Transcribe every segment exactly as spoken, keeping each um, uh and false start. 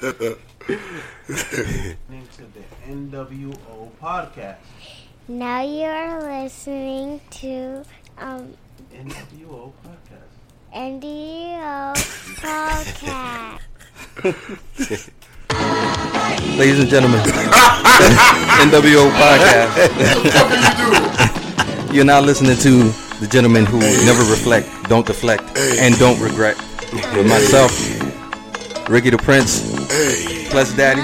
Listening to the N W O podcast. Now you're listening to um N W O podcast. N W O podcast. Ladies and gentlemen, N W O podcast. You're now listening to the gentleman who never reflect, don't deflect, and don't regret. With myself, Ricky the Prince, Plus Daddy,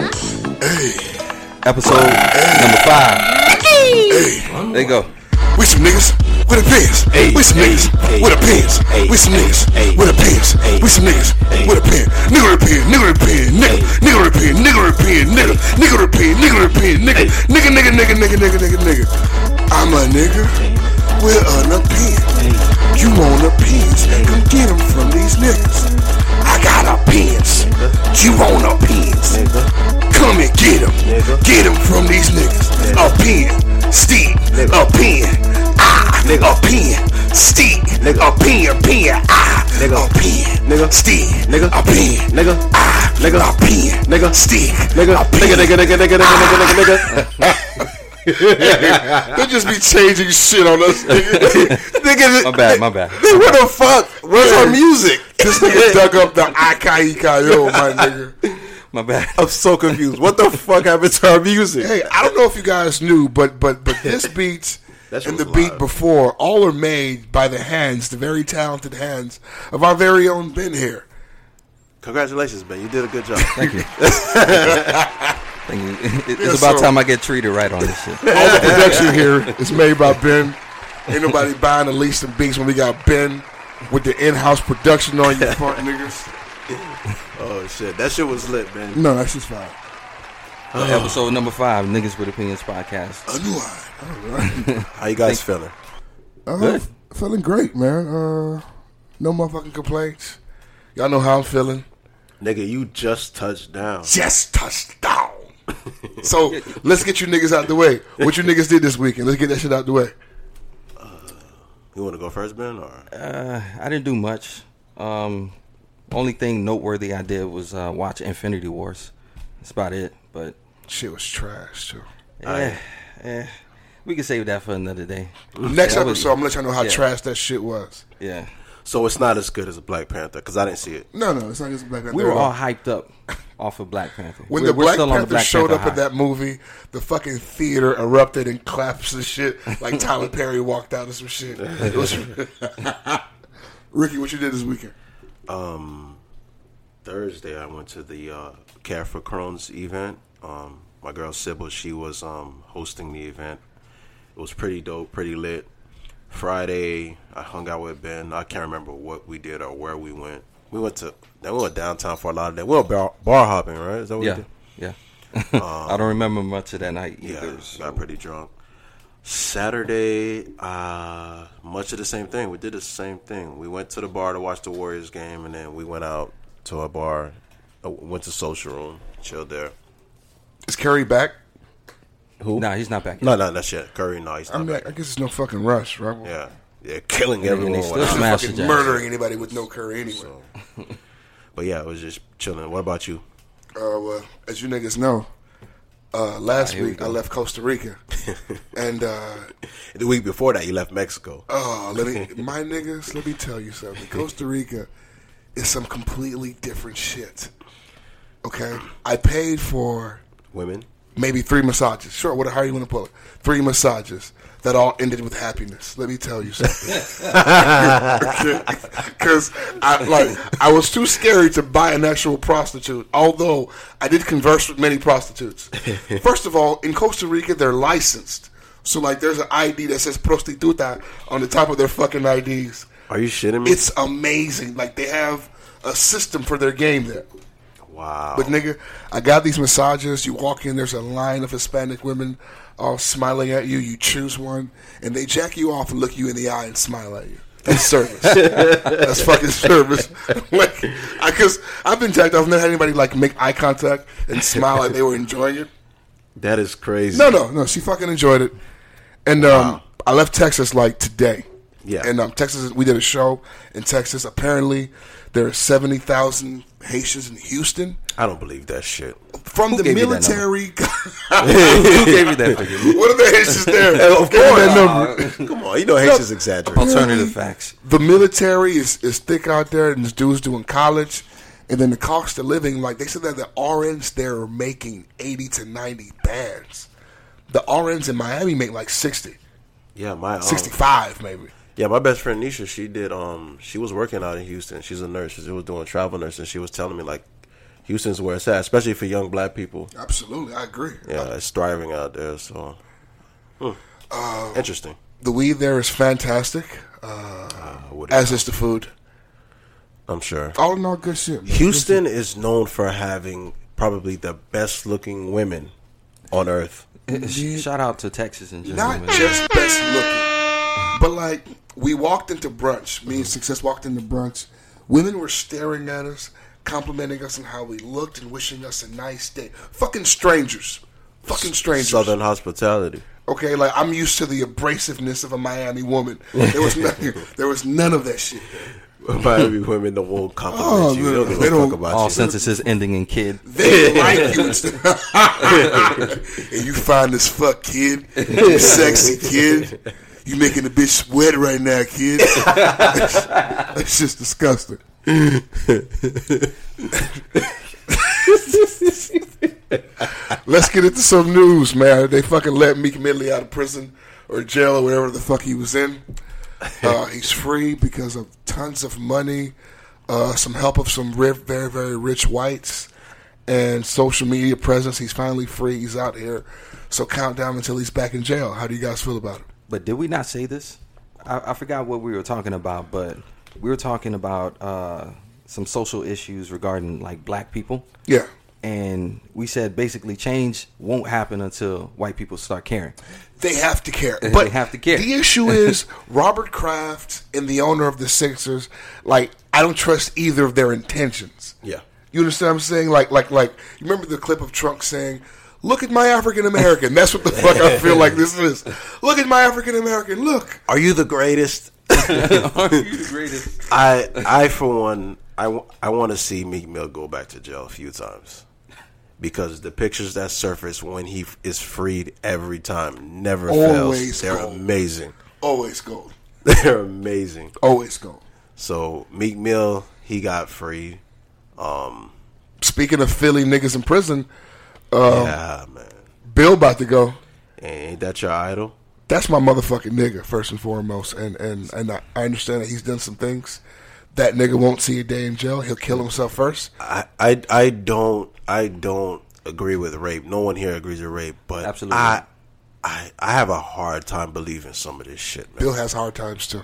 episode number five. There you go. We some niggas with a pins. We some niggas with a pins. We some niggas with a pins. We some niggas with a pin. Nigga with a pin. Nigga with a pin. Nigga. Nigga with a pin. Nigga with a pin. Nigga. Nigga with a pin. Nigga with a pin. Nigga. Nigga. Nigga. Nigga. Nigga. Nigga. Nigga. Nigga. I'm a nigga with a pin. You want a pins? Come get them from these niggas. I got a pins. You want a pins? Come and get them. Get them from these niggas. A pin. Steve, a pen, ah, nigga, a pen, Steve, nigga, a pen, pen, ah, nigga, a pen, nigga, Steve, nigga, a pen, nigga, ah, nigga, a pen, nigga, Steve, nigga, a pen, nigga, nigga, nigga, nigga, nigga, nigga, nigga. They just be changing shit on us, nigga. Nigga, my bad, my bad. What the fuck? Where's our music? This nigga dug up the Akaikayo, my nigga. My bad. I'm so confused. What the fuck happened to our music? Hey, I don't know if you guys knew, but but but this beat and the beat before all are made by the hands, the very talented hands of our very own Ben here. Congratulations, Ben. You did a good job. Thank you. Thank you. It's yeah, about so, time I get treated right on this shit. All the production here is made by Ben. Ain't nobody buying the least of beats when we got Ben with the in-house production on you fuck niggas. Oh shit, that shit was lit, man. No, that's just fine. Uh, episode number five, Niggas with Opinions podcast. A new one. All right. How you guys Thank feeling? Uh, Good. Feeling great, man. Uh, no motherfucking complaints. Y'all know how I'm feeling. Nigga, you just touched down. Just touched down. So let's get you niggas out the way. What you niggas did this weekend? Let's get that shit out the way. Uh, you want to go first, Ben? Or uh, I didn't do much. Um. Only thing noteworthy I did was uh, watch Infinity Wars. That's about it. But shit was trash too. Yeah, yeah. We can save that for another day. Next yeah, episode, was, I'm gonna let y'all know how yeah. trash that shit was. Yeah. So it's not as good as a Black Panther because I didn't see it. No, no, it's not as Black Panther. We were all hyped up off of Black Panther. When we're, the Black Panther the Black showed Panther up in that movie, the fucking theater erupted and claps and shit like Tyler Perry walked out of some shit. It was Ricky, what you did this weekend? Um. Thursday, I went to the uh, Care for Crohn's event. Um, my girl Sybil, she was um, hosting the event. It was pretty dope, pretty lit. Friday, I hung out with Ben. I can't remember what we did or where we went. We went to, then we went downtown for a lot of that. We went bar, bar hopping, right? Is that what yeah, we did? Yeah, um, I don't remember much of that night either. Yeah, so. got pretty drunk. Saturday, uh, much of the same thing. We did the same thing. We went to the bar to watch the Warriors game, and then we went out to a bar, went to Social Room, chilled there. Is Curry back? Who? Nah, he's not back yet. No, no, that's yet. Curry, no, he's not I mean, back. I guess it's no fucking rush, right? Yeah, yeah, killing and everyone. They still smash fucking murdering anybody with no Curry anyway. So, but yeah, it was just chilling. What about you? Uh, well, as you niggas know, uh, last right, week we I left Costa Rica, and uh, the week before that you left Mexico. Oh, let me, my niggas, let me tell you something. Costa Rica is some completely different shit. Okay, I paid for women, maybe three massages. Sure, what? How you want to pull it? Three massages that all ended with happiness. Let me tell you something. Because I like I was too scared to buy an actual prostitute. Although I did converse with many prostitutes. First of all, in Costa Rica, they're licensed. So like, there's an I D that says prostituta on the top of their fucking I Ds. Are you shitting me? It's amazing. Like, they have a system for their game there. Wow. But, nigga, I got these massages. You walk in, there's a line of Hispanic women all smiling at you. You choose one, and they jack you off and look you in the eye and smile at you. That's service. That's fucking service. Like, because I've been jacked off and never had anybody, like, make eye contact and smile like they were enjoying it. That is crazy. No, no, no. She fucking enjoyed it. And um, wow. I left Texas, like, today. Yeah. And um, Texas, we did a show in Texas. Apparently, there are seventy thousand Haitians in Houston. I don't believe that shit. From Who the gave you that military. Who gave you that figure? What are the Haitians there? Of Give me course. that number. Come on, you know Haitians exaggerate. Alternative facts. The military is, is thick out there, and this dude's doing college. And then the cost of living, like they said that the R Ns there are making eighty to ninety bands. The R Ns in Miami make like sixty. Yeah, my um, sixty-five maybe. Yeah, my best friend Nisha, she did. Um, she was working out in Houston. She's a nurse. She was doing travel nurse, and she was telling me like, Houston's where it's at, especially for young black people. Absolutely, I agree. Yeah, it's thriving out there. So, hmm. uh, interesting. The weed there is fantastic, uh, uh, as is the food. I'm sure. All in all, good shit. Man. Houston is known for having probably the best looking women on earth. Shout out to Texas in general. Not man. just best looking, but like we walked into brunch. Me and Success walked into brunch. Women were staring at us, complimenting us on how we looked and wishing us a nice day. Fucking strangers. Fucking strangers. Southern hospitality. Okay, like I'm used to the abrasiveness of a Miami woman. There was none, there was none of that shit. Miami women, the whole compliment Oh, you. They don't give they a don't- fuck about All you. sentences ending in kid. They like you. And you fine as fuck, kid. You sexy, kid. You making a bitch sweat right now, kid. That's just disgusting. Let's get into some news, man. They fucking let Meek Millie out of prison or jail or wherever the fuck he was in. Uh, he's free because of tons of money, uh, some help of some ri- very, very rich whites, and social media presence. He's finally free. He's out here. So count down until he's back in jail. How do you guys feel about it? But did we not say this? I, I forgot what we were talking about, but we were talking about uh, some social issues regarding like black people. Yeah. And we said basically change won't happen until white people start caring. They have to care. They But have to care. The issue is Robert Kraft and the owner of the Sixers, like, I don't trust either of their intentions. Yeah. You understand what I'm saying? Like, like, like, you remember the clip of Trump saying, look at my African American. That's what the fuck I feel like this is. Look at my African American. Look. Are you the greatest? Are you the greatest? I, I for one, I, w- I want to see Meek Mill go back to jail a few times. Because the pictures that surface when he f- is freed every time never Always fails. They're gold. amazing. Always gold. They're amazing. Always gold. So Meek Mill, he got free. Um, Speaking of Philly niggas in prison, um, yeah, man. Bill about to go. Ain't that your idol? That's my motherfucking nigga, first and foremost. And and, and I, I understand that he's done some things. That nigga won't see a day in jail. He'll kill himself first. I, I, I don't I don't agree with rape. No one here agrees with rape, but Absolutely. I I I have a hard time believing some of this shit, man. Bill has hard times too.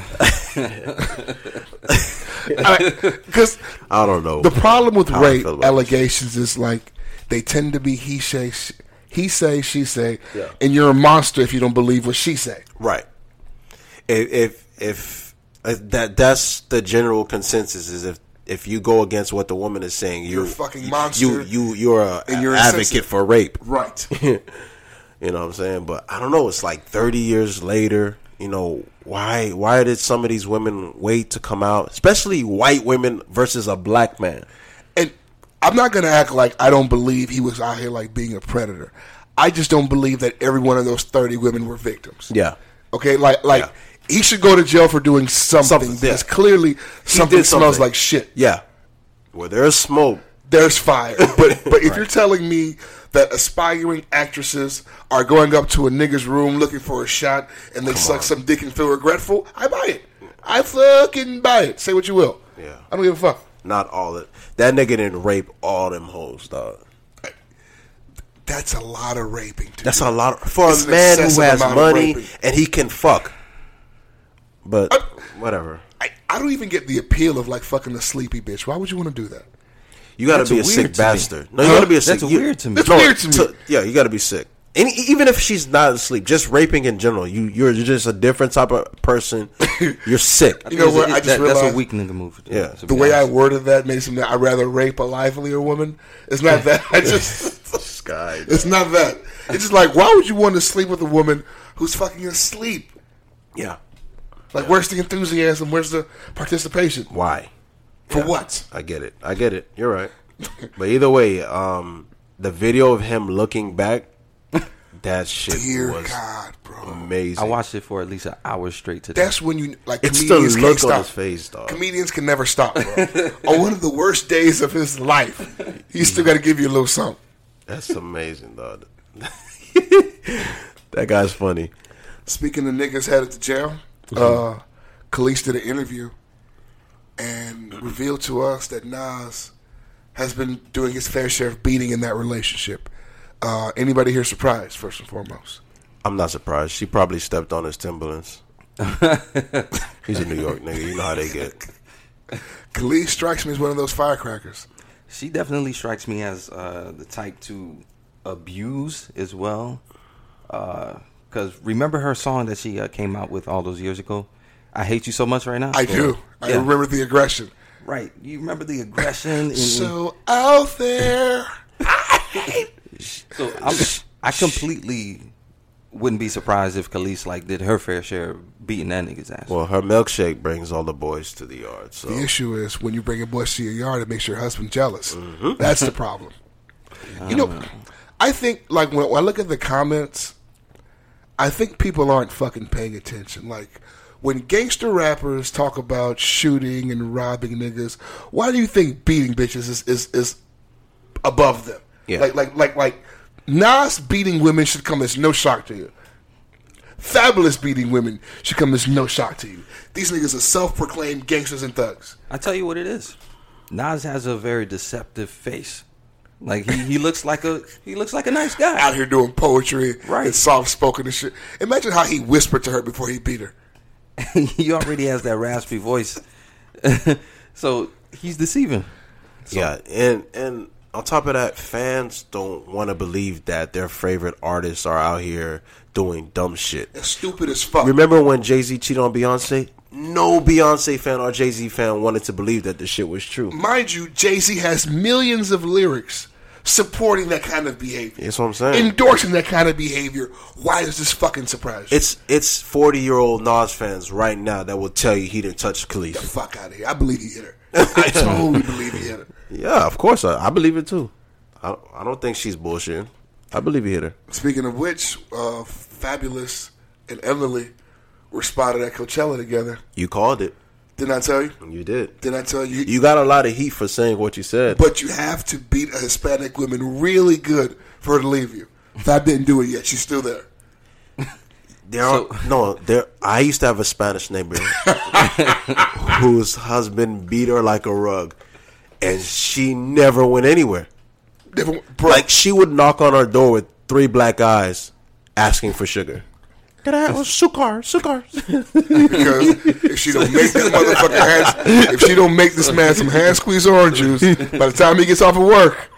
Because I don't know. the problem with how I rape feel about allegations is like they tend to be he say, she, he say, she say, Yeah. and you're a monster if you don't believe what she say. Right. If if if uh, that that's the general consensus is if if you go against what the woman is saying, You're you a fucking you- monster, You you you're a and you're advocate insensitive. for rape. Right. You know what I'm saying? But I don't know. It's like thirty years later. You know why? Why did some of these women wait to come out, especially white women versus a black man? And I'm not going to act like I don't believe he was out here like being a predator. I just don't believe that every one of those thirty women were victims. Yeah. Okay, like like Yeah. he should go to jail for doing something, Something, because yeah. clearly something did smells something. like shit. Yeah. Where there's smoke. There's fire. But but if you're telling me that aspiring actresses are going up to a nigga's room looking for a shot and they suck on. some dick and feel regretful, I buy it. I fucking buy it. Say what you will. Yeah. I don't give a fuck. Not all it. That nigga didn't rape all them hoes, dog. That's a lot of raping. To That's do. a lot of, for It's a an man who excessive has amount of money raping. and he can fuck. But Uh, whatever. I, I don't even get the appeal of like fucking a sleepy bitch. Why would you want to do that? You got to That's be a weird sick to me. bastard. No, you Huh? got to be a sick. That's you- weird to me. That's no, weird to me. Yeah, you got to be sick. And e- even if she's not asleep, just raping in general, you you're just a different type of person. You're sick. You know what? It- I just that- that's realized a weak nigga move. Yeah. to The be way I honest. worded that makes me. I'd rather rape a livelier woman. It's not that. I just. This guy. It's not that. It's just like, why would you want to sleep with a woman who's fucking asleep? Yeah. Like, where's the enthusiasm? Where's the participation? Why? For Yeah, what? I get it. I get it. You're right. But either way, um, the video of him looking back, that shit Dear was God, bro. amazing. I watched it for at least an hour straight today. That's when you like It's the comedians can't look stop. on his face, dog. Comedians can never stop, bro. On one of the worst days of his life, he's still got to give you a little something. That's amazing, dog. That guy's funny. Speaking of niggas headed to jail, uh, Khalees did an interview and revealed to us that Nas has been doing his fair share of beating in that relationship. Uh, anybody here surprised, first and foremost? I'm not surprised. She probably stepped on his Timberlands. He's a New York nigga. You know how they get. Khalees strikes me as one of those firecrackers. She definitely strikes me as uh, the type to abuse as well. Because uh, remember her song that she uh, came out with all those years ago? I Hate You So Much Right Now? I do. I Yeah. remember the aggression. Right. You remember the aggression? And, So out there. so I'm, I completely wouldn't be surprised if Khalees like did her fair share of beating that nigga's ass. Well, her milkshake brings all the boys to the yard. So The issue is when you bring a boy to your yard, it makes your husband jealous. That's the problem. You know, I think, like, when, when I look at the comments, I think people aren't fucking paying attention. Like, when gangster rappers talk about shooting and robbing niggas, why do you think beating bitches is, is, is above them? Yeah. Like, like, like, like, Nas beating women should come as no shock to you. Fabulous beating women should come as no shock to you. These niggas are self-proclaimed gangsters and thugs. I tell you what it is. Nas has a very deceptive face. Like he, he looks like a he looks like a nice guy. Out here doing poetry Right. and soft-spoken and shit. Imagine how he whispered to her before he beat her. He already has that raspy voice. So he's deceiving. yeah, and and on top of that, fans don't want to believe that their favorite artists are out here doing dumb shit. That's stupid as fuck. Remember when Jay-Z cheated on Beyonce? No Beyonce fan or Jay-Z fan wanted to believe that the shit was true. Mind you, Jay-Z has millions of lyrics supporting that kind of behavior. That's what I'm saying. Endorsing that kind of behavior. Why does this fucking surprise you? It's it's forty-year-old Nas fans right now that will tell you he didn't touch Get the Khalees. fuck out of here. I believe he hit her. I totally believe he hit her. Yeah, of course. I, I believe it too. I, I don't think she's bullshitting. I believe he hit her. Speaking of which, uh, Fabulous and Emily were spotted at Coachella together. You called it. Didn't I tell you? You did. Didn't I tell you? You got a lot of heat for saying what you said. But you have to beat a Hispanic woman really good for her to leave you. Fab didn't do it yet. She's still there. There are, no, there. I used to have a Spanish neighbor whose husband beat her like a rug, and she never went anywhere. Never, bro, Like she would knock on our door with three black eyes, asking for sugar. Can I have sugar, sugar? because if she don't make this motherfucker hand, if she don't make this man some hand squeeze orange juice, by the time he gets off of work,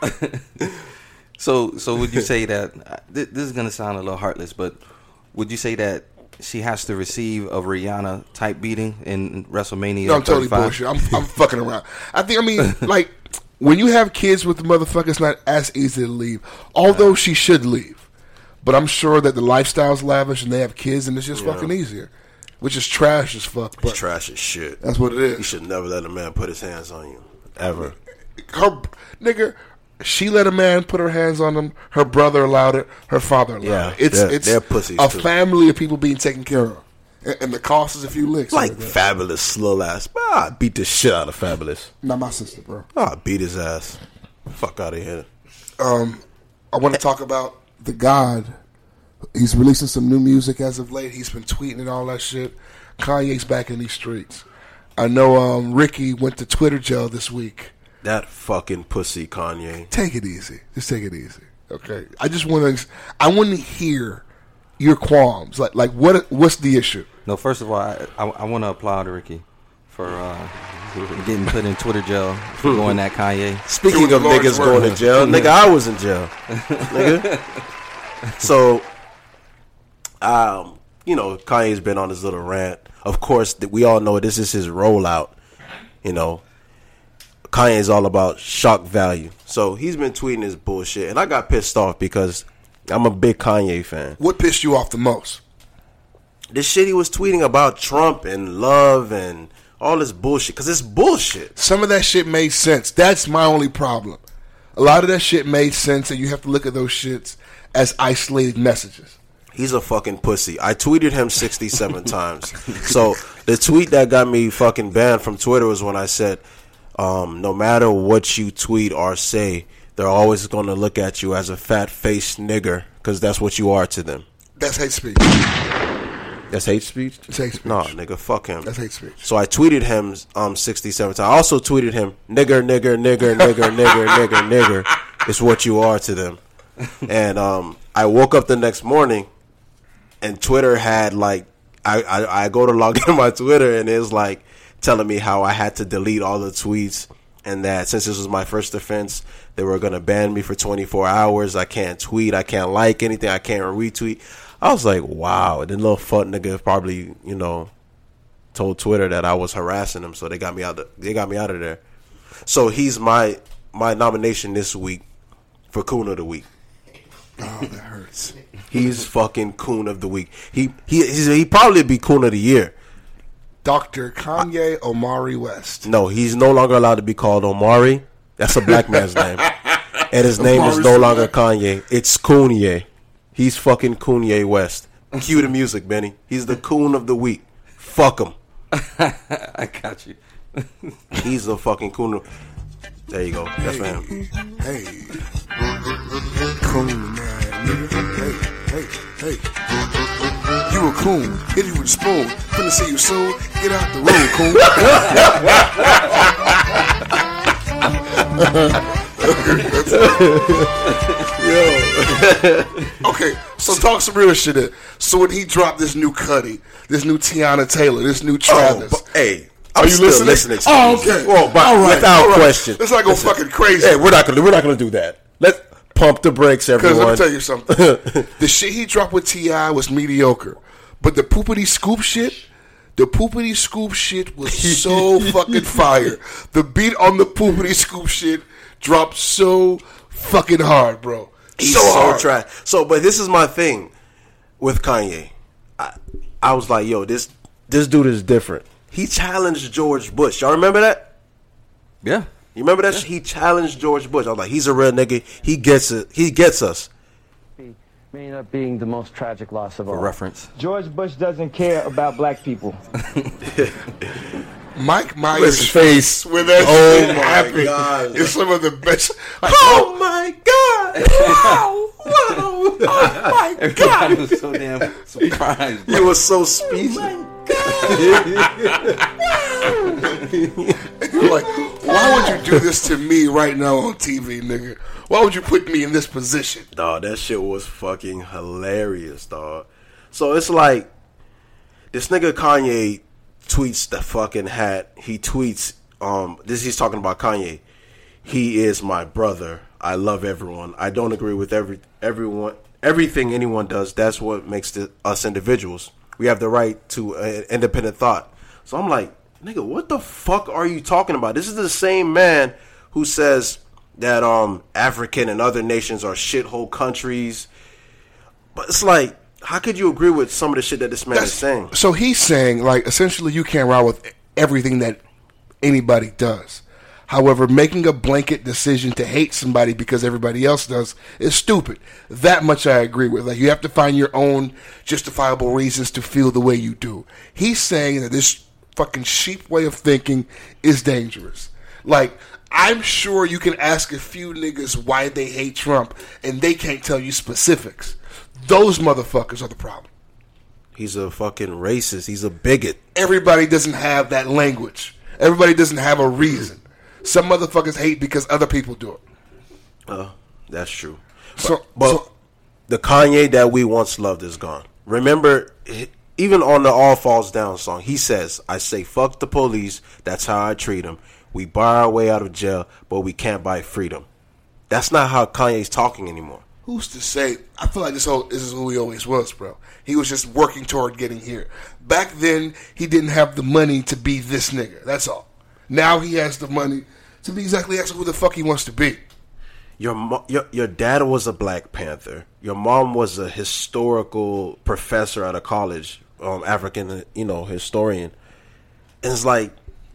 So so would you say that uh, th- this is gonna sound a little heartless, but would you say that she has to receive a Rihanna type beating in WrestleMania? no, I'm totally thirty-five? bullshit. I'm, I'm fucking around. I think, I mean, like, when you have kids with the motherfucker, it's not as easy to leave. Although she should leave. But I'm sure that the lifestyle's lavish and they have kids and it's just Yeah. fucking easier. Which is trash as fuck. It's But trash as shit. that's what it You is. should never let a man put his hands on you ever. Her, nigga, she let a man put her hands on him. Her brother allowed it. Her father allowed Yeah, it. It's, they're- it's they're pussies, a too. family of people being taken care of. And, and the cost is a few licks. Like nigga. Fabulous, slow ass. Ah, I beat the shit out of Fabulous. Not my sister, bro. Ah, I beat his ass. Fuck out of here. Um, I want to talk about The God. He's releasing some new music as of late. He's been tweeting and all that shit. Kanye's back in these streets. I know um, Ricky went to Twitter jail this week. That fucking pussy Kanye. Take it easy. Just take it easy. Okay. I just want to. I want to hear your qualms. Like, like what? What's the issue? No, first of all, I I, I want to applaud Ricky for uh, getting put in Twitter jail for going at Kanye. Speaking Doing of the Lord's niggas work. going to jail, nigga, I was in jail. Nigga. So, um, you know, Kanye's been on his little rant. Of course, th- we all know this is his rollout. You know, Kanye's all about shock value. So he's been tweeting his bullshit. And I got pissed off because I'm a big Kanye fan. What pissed you off the most? The shit he was tweeting about Trump and love and all this bullshit, because it's bullshit. Some of that shit made sense. That's my only problem. A lot of that shit made sense, and you have to look at those shits as isolated messages. He's a fucking pussy. I tweeted him sixty-seven times. So the tweet that got me fucking banned from Twitter was when I said, um, no matter what you tweet or say, they're always going to look at you as a fat-faced nigger, because that's what you are to them. That's hate speech. That's hate speech? It's hate speech. No, nigga, fuck him. That's hate speech. So I tweeted him um sixty-seven times. I also tweeted him, nigger, nigger, nigger, nigger, nigger, nigger, nigger. It's what you are to them. And um, I woke up the next morning, and Twitter had, like, I, I, I go to log into my Twitter, and it's, like, telling me how I had to delete all the tweets, and that since this was my first offense, they were going to ban me for twenty-four hours. I can't tweet. I can't like anything. I can't retweet. I was like, wow. And then little fuck nigga probably, you know, told Twitter that I was harassing him, so they got me out. The, they got me out of there. So he's my my nomination this week for Coon of the Week. Oh, that hurts. He's fucking Coon of the Week. He he he's, he probably be Coon of the Year. Doctor Kanye Omari West. No, he's no longer allowed to be called Omari. That's a black man's name, and his name is no longer Kanye. It's Kanye. He's fucking Kanye West. Cue the music, Benny. He's the Coon of the Week. Fuck him. I got you. He's the fucking Coon of... There you go. That's for him. Hey. Coon, man. Nigga. Hey, hey, hey. You a coon. Hit you with a spoon. Finna see you soon. Get out the room, coon. Yo. Okay, so talk some real shit there. So when he dropped this new Cudi, this new Tiana Taylor, this new Travis. Oh, but, hey, are I'm you still listening? listening to oh, music. okay. Well, but all right, without all right. question. Let's not go Listen, fucking crazy. Hey, we're not gonna we're not gonna do that. Let's pump the brakes, everyone. Because let me tell you something. The shit he dropped with T I was mediocre, but the poopity scoop shit. The poopity scoop shit was so fucking fire. The beat on the poopity scoop shit dropped so fucking hard, bro. He's so so, hard. trash. So, but this is my thing with Kanye. I, I was like, yo, this this dude is different. He challenged George Bush. Y'all remember that? Yeah. You remember that? Yeah. He challenged George Bush. I was like, he's a real nigga. He gets it. He gets us. May end up being the most tragic loss of all. For reference. George Bush doesn't care about black people. Mike Myers' face when that oh shit my happened God. is some of the best. Like, oh my God! Wow! Wow! Oh my Everybody God! was so damn surprised. You were so speechless. Like, why would you do this to me right now on T V, nigga? Why would you put me in this position? Dog, that shit was fucking hilarious, dog. So it's like, this nigga Kanye tweets the fucking hat. He tweets, um, this he's talking about Kanye. He is my brother. I love everyone. I don't agree with every everyone, everything anyone does. That's what makes the, us individuals. We have the right to uh, independent thought. So I'm like, nigga, what the fuck are you talking about? This is the same man who says that um African and other nations are shithole countries. But it's like, how could you agree with some of the shit that this man That's, is saying? So he's saying, like, essentially you can't ride with everything that anybody does. However, making a blanket decision to hate somebody because everybody else does is stupid. That much I agree with. Like, you have to find your own justifiable reasons to feel the way you do. He's saying that this fucking sheep way of thinking is dangerous. Like, I'm sure you can ask a few niggas why they hate Trump, and they can't tell you specifics. Those motherfuckers are the problem. He's a fucking racist. He's a bigot. Everybody doesn't have that language. Everybody doesn't have a reason. Some motherfuckers hate because other people do it. Uh, that's true. So, But so, the Kanye that we once loved is gone. Remember, even on the All Falls Down song, he says, I say fuck the police, that's how I treat them. We buy our way out of jail, but we can't buy freedom. That's not how Kanye's talking anymore. who's to say? I feel like this whole this is who he always was, bro. He was just working toward getting here. Back then, he didn't have the money to be this nigga. That's all. Now he has the money to be exactly actually who the fuck he wants to be. Your, mo- your your dad was a Black Panther. Your mom was a historical professor at a college, um, African, you know, historian. And it's like,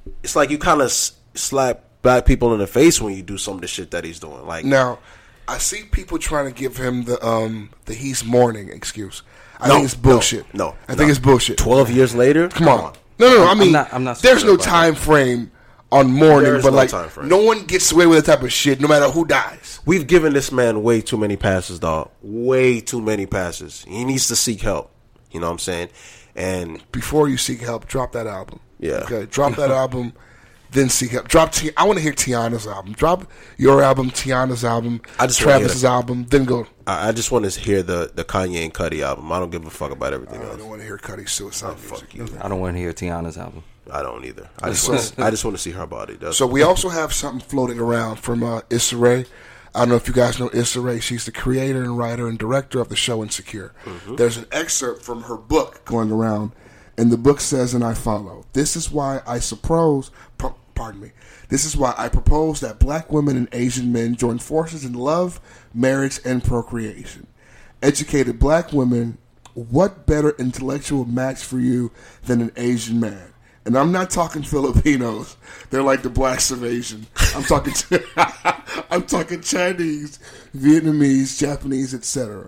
it's like you kind of s- slap black people in the face when you do some of the shit that he's doing. Like Now, I see people trying to give him the um the he's mourning excuse. I No, think it's bullshit. no, no, I think no. it's bullshit. twelve years later, Come on. No, no, no. I mean, not- I'm not so there's sure no about time frame on mourning, There is but no like, time frame. no one gets away with that type of shit, no matter who dies. We've given this man way too many passes, dog. Way too many passes. He needs to seek help. You know what I'm saying? And Before you seek help, drop that album. Yeah. Okay, drop that album, then seek help. Drop. T- I want to hear Tiana's album. Drop your album, Tiana's album, I just wanna hear Travis's that. album. Then go. I, I just want to hear the, the Kanye and Cudi album. I don't give a fuck about everything I else. don't want to hear Cudi's suicide music. Fuck you. I don't want to hear Tiana's album. I don't either. I just want to, I just want to see her body. That's So we also have something floating around from uh, Issa Rae. I don't know if you guys know Issa Rae. She's the creator and writer and director of the show Insecure. Mm-hmm. There's an excerpt from her book going around, and the book says, and I follow, this is why I suppose, p- pardon me, this is why I propose that black women and Asian men join forces in love, marriage, and procreation. Educated black women, what better intellectual match for you than an Asian man? And I'm not talking Filipinos. They're like the blacks of Asian. I'm talking I'm talking Chinese, Vietnamese, Japanese, et cetera.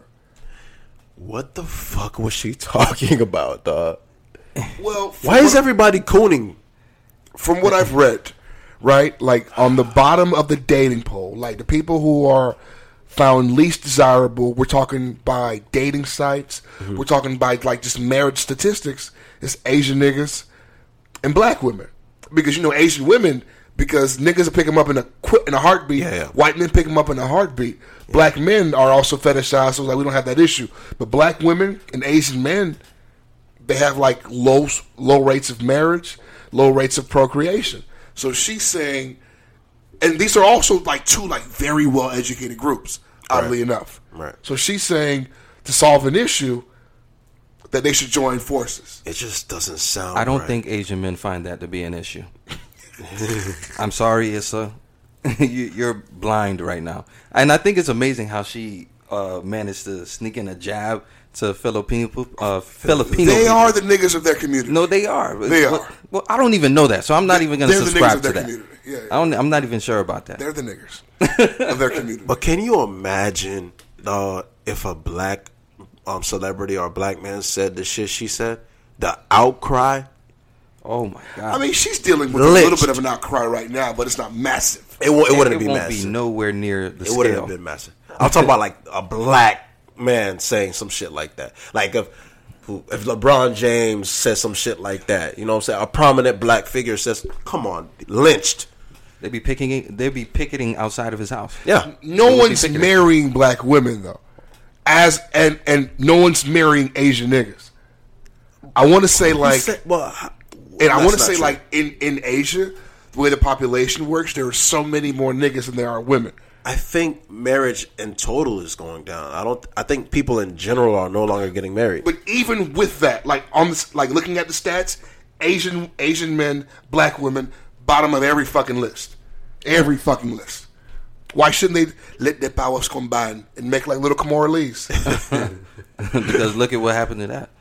what the fuck was she talking about, dog? Well, from Why is what- everybody cooning? from what I've read, right? Like on the bottom of the dating poll, like the people who are found least desirable, we're talking by dating sites, we're talking by like just marriage statistics, it's Asian niggas and black women. Because you know Asian women, because niggas will pick them up in a qu- in a heartbeat. Yeah, yeah. White men pick them up in a heartbeat. Black men are also fetishized, so like we don't have that issue. But black women and Asian men, they have like low low rates of marriage, low rates of procreation. So she's saying, and these are also like two like very well educated groups, oddly Right. enough. Right. So she's saying to solve an issue that they should join forces. It just doesn't sound. I don't right. think Asian men find that to be an issue. I'm sorry, Issa. you, you're blind right now. And I think it's amazing how she uh, managed to sneak in a jab to Filipino, uh, Filipino They people. are the niggas of their community. No, they are. They well, are. Well, I don't even know that, so I'm not even going to They're the subscribe niggas of to their that. community. Yeah, yeah. I don't, I'm not even sure about that. They're the niggers of their community. But can you imagine uh, if a black um, celebrity or a black man said the shit she said? The outcry. Oh my god! I mean, she's dealing with a Lynched. little bit of an outcry right now, but it's not massive. It, w- it wouldn't it be won't massive. be nowhere near the it wouldn't scale. have been massive. I'm talking about like a black man saying some shit like that. Like if who- if LeBron James says some shit like that, you know what I'm saying? A prominent black figure says, "Come on, lynched." They'd be picking. They'd be picketing outside of his house. Yeah. No They would be one's picketing. marrying black women though, as and and no one's marrying Asian niggas. I want to say like, Say- well, h- and I that's want to not say true. like in in Asia, the way the population works, there are so many more niggas than there are women. I think marriage in total is going down. I don't. I think people in general are no longer getting married. But even with that, like on this, like looking at the stats, Asian Asian men, black women, bottom of every fucking list, every fucking list. Why shouldn't they let their powers combine and make like little Kamora Lees? Because look at what happened to that.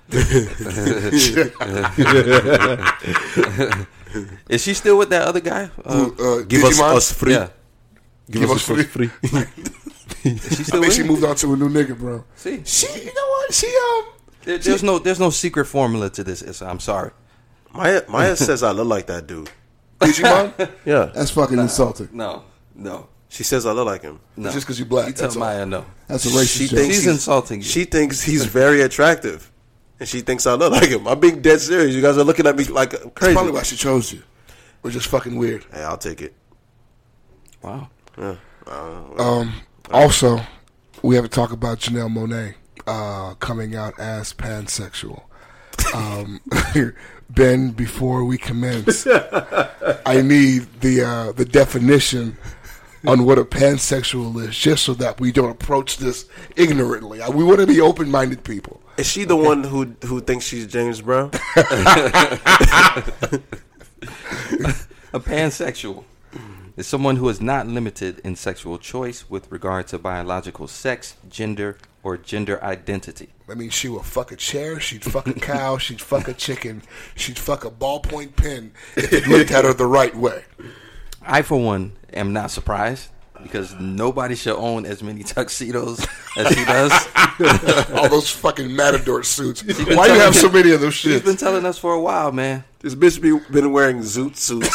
Is she still with that other guy? Uh, uh, Give us Digimon? us free. yeah. Give us free. free. Is she I still think with she him? moved on to a new nigga, bro. See, She, you know what? She um, there, there's no there's no secret formula to this. Issa. I'm sorry. Maya, Maya says I look like that dude. Digimon. Yeah. That's fucking insulting. No, no, She says I look like him. no. Just because you black. You tell That's all. Maya no. That's a racist She joke. thinks She's he's- insulting you. She thinks he's very attractive. And she thinks I look like him. I'm being dead serious. You guys are looking at me like That's crazy. probably why she chose you. Which is fucking weird. Hey, I'll take it. Wow. Yeah. Um, also, we have to talk about Janelle Monáe uh, coming out as pansexual. Um, Ben, before we commence, I need the uh, the definition on what a pansexual is, just so that we don't approach this ignorantly. Uh, We want to be open-minded people. Is she the one who who thinks she's James Brown? A pansexual. is someone who is not limited in sexual choice with regard to biological sex, gender, or gender identity. I mean, she would fuck a chair, she'd fuck a cow, she'd fuck a chicken, she'd fuck a ballpoint pen if you looked at her the right way. I, for one, am not surprised because nobody should own as many tuxedos as she does. All those fucking Matador suits. Why do you have so many of those shits? She's been telling us for a while, man. This bitch be, been wearing zoot suits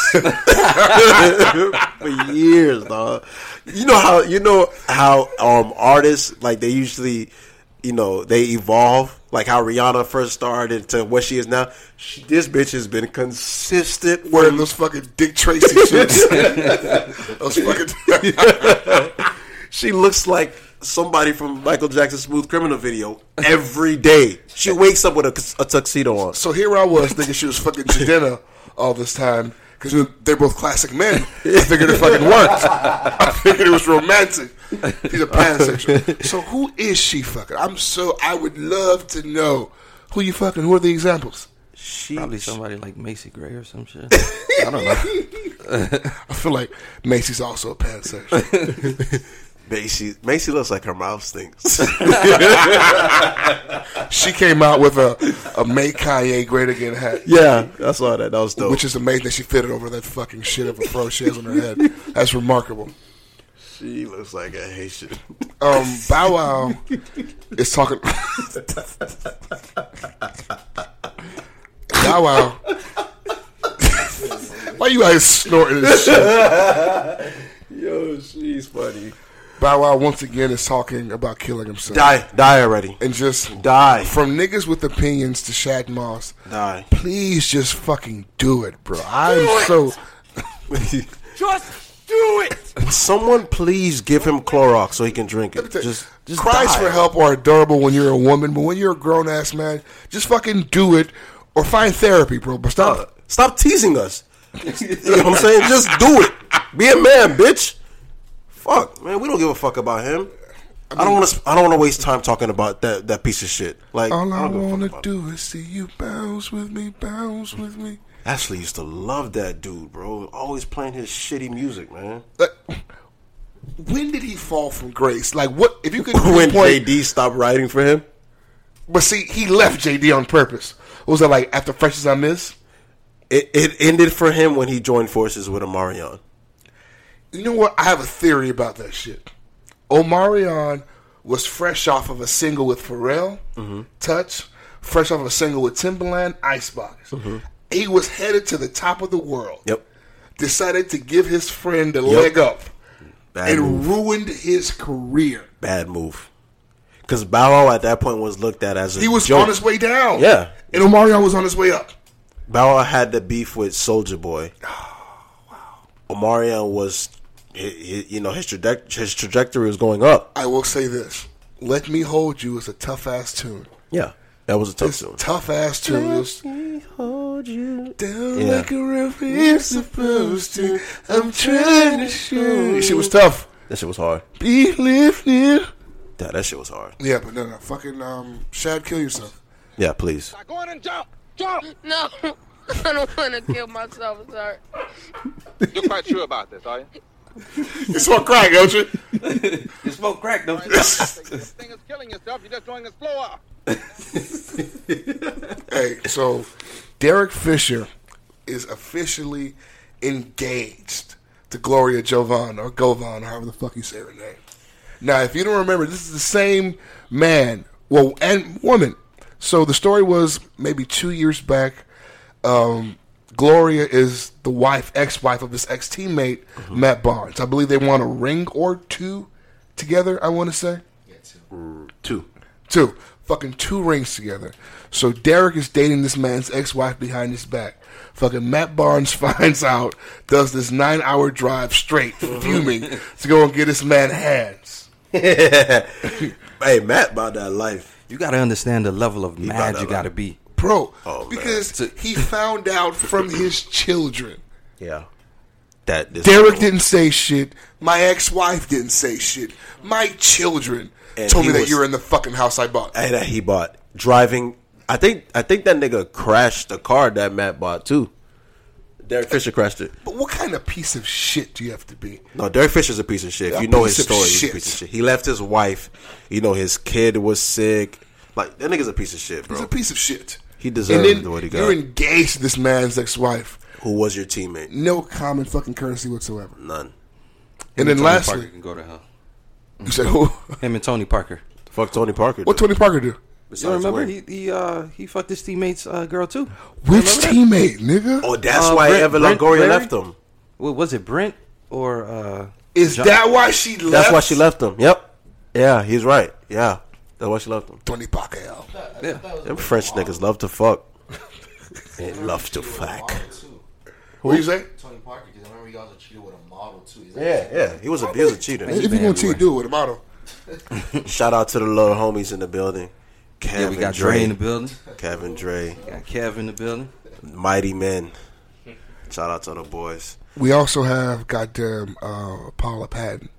for years, dog. You know how you know how um artists like they usually, you know, they evolve. Like how Rihanna first started to what she is now. She, this bitch has been consistent wearing those fucking Dick Tracy suits. Those fucking. She looks like somebody from Michael Jackson's Smooth Criminal video every day. She wakes up with a, a tuxedo on. So here I was thinking she was fucking Jadena all this time because you know, they're both classic men. I figured it fucking worked. I figured it was romantic. He's a pansexual. So who is she fucking? I'm so I would love to know who you fucking. Who are the examples? She, Probably somebody like Macy Gray or some shit. I don't know. I feel like Macy's also a pansexual. Macy, Macy looks like her mouth stinks. She came out with a, a Make Kanye Great Again hat. Yeah, I saw that. That was dope. Which is amazing that she fitted over that fucking shit of a fro she has on her head. That's remarkable. She looks like a Haitian. Um, Bow Wow is talking. Bow Wow. Why you guys snorting this shit? Yo, she's funny. Bow Wow once again is talking about killing himself. Die, die already, and just die. From niggas with opinions to Shad Moss, die. Please just fucking do it, bro. I'm so. Just do it. Someone please give him Clorox so he can drink it. Just, just cries die. for help are adorable when you're a woman, but when you're a grown ass man, just fucking do it or find therapy, bro. But stop, uh, stop teasing us. You know what I'm saying? Just do it. Be a man, bitch. Fuck, man. We don't give a fuck about him. I, mean, I don't want to. I don't want to waste time talking about that that piece of shit. Like all I, I want to do it. is see you bounce with me, bounce with me. Ashley used to love that dude, bro. Always playing his shitty music, man. Like, when did he fall from grace? Like, what if you could? When J D stopped writing for him. But see, he left J D on purpose. What was that like after Fresh as I Miss? It it ended for him when he joined forces with Omarion. You know what? I have a theory about that shit. Omarion was fresh off of a single with Pharrell, mm-hmm. Touch, fresh off of a single with Timbaland, Icebox. Mm-hmm. He was headed to the top of the world. Yep. Decided to give his friend a yep. leg up. Bad and move. Ruined his career. Bad move. Because Bow Wow at that point was looked at as a He was joke. on his way down. Yeah. And Omarion was on his way up. Bow Wow had the beef with Soulja Boy. Oh, wow. Omarion was, you know, his, traje- his trajectory was going up. I will say this. Let Me Hold You is a tough-ass tune. Yeah, that was a tough it's tune. Tough-ass tune. Let was, me hold you down yeah. like a river you're supposed to. I'm trying to show you. Shit was tough. That shit was hard. Be lifted. Yeah, that shit was hard. Yeah, but no, no. Fucking, um, Shad, kill yourself. Yeah, please. Go on and jump. Jump. No, I don't want to kill myself. I'm sorry. You're quite sure about this, are you? You smoke crack, don't you? You smoke crack, don't you? This thing is killing yourself. You're just doing a slow up. Hey, so Derek Fisher is officially engaged to Gloria Jovan, or Govan, however the fuck you say her name. Now, if you don't remember, this is the same man, well, and woman. So the story was maybe two years back. Um, Gloria is the wife, ex-wife of his ex-teammate, mm-hmm. Matt Barnes. I believe they won a ring or two together, I want to say. Yeah, two. Two. Two. Fucking two rings together. So Derek is dating this man's ex-wife behind his back. Fucking Matt Barnes finds out, does this nine-hour drive straight, fuming, to go and get this man hands. Hey, Matt about that life. You got to understand the level of mad you got to be. Bro, oh, because he found out from his children. Yeah. That this Derek people. didn't say shit. My ex-wife didn't say shit. My children and told me that was, you're in the fucking house I bought. And that he bought. Driving. I think I think that nigga crashed the car that Matt bought, too. Derek Fisher crashed it. But what kind of piece of shit do you have to be? No, Derek Fisher's a piece of shit. If A you know piece his of story, he's shit. a piece of shit. He left his wife. You know, his kid was sick. Like, that nigga's a piece of shit, bro. He's a piece of shit. He And deserved then what he got. you're engaged to this man's ex-wife. Who was your teammate? No common fucking courtesy whatsoever. None. And then Tony lastly, Parker can go to hell. you said who? Him and Tony Parker. Fuck Tony Parker. What Tony Parker do? You don't remember? He he uh he fucked his teammate's uh, girl too. Which Remember that? teammate, nigga? Oh, that's Uh, why Brent- Evan Brent Longoria Berry? left him. Well, was it Brent or uh? Is John- that why she left? That's why she left him. Yep. Yeah, he's right. Yeah. That's why she left him. Tony Parker. Yeah. Them French niggas love to fuck. They love to fuck. What you say? Tony Parker, because I remember he also cheated with a model too. He's Yeah, yeah. He was a, he was a cheater. If you're going to cheat, do it with a model. Shout out to the little homies in the building. Kevin Yeah, we got Dre Dre in the building. Kevin Dre. Got Kev in the building. Mighty Men. Shout out to the boys. We also have goddamn uh, Paula Patton.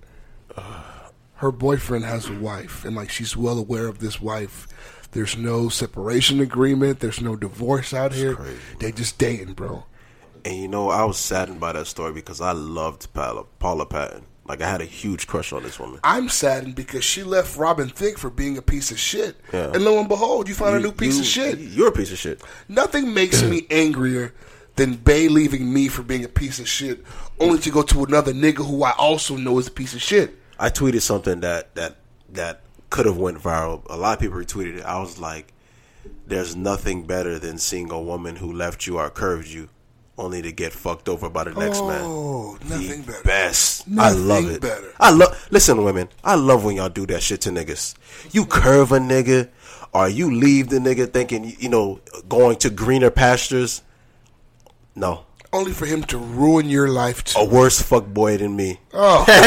Her boyfriend has a wife, and like she's well aware of this wife. There's no separation agreement. There's no divorce out here. crazy, They just dating, bro. And you know, I was saddened by that story because I loved Paula, Paula Patton. Like, I had a huge crush on this woman. I'm saddened because she left Robin Thicke for being a piece of shit. Yeah. And lo and behold, you find a You- new piece you- of shit. You're a piece of shit. Nothing makes me angrier than Bay leaving me for being a piece of shit, only to go to another nigga who I also know is a piece of shit. I tweeted something that that that could have went viral. A lot of people retweeted it. I was like, "There's nothing better than seeing a woman who left you or curved you, only to get fucked over by the next man." Oh, nothing the better. Best. I Nothing love it. better. I love. Listen, women. I love when y'all do that shit to niggas. You curve a nigga, or you leave the nigga thinking, you know, going to greener pastures. No. Only for him to ruin your life too. A worse fuckboy than me. Oh. see,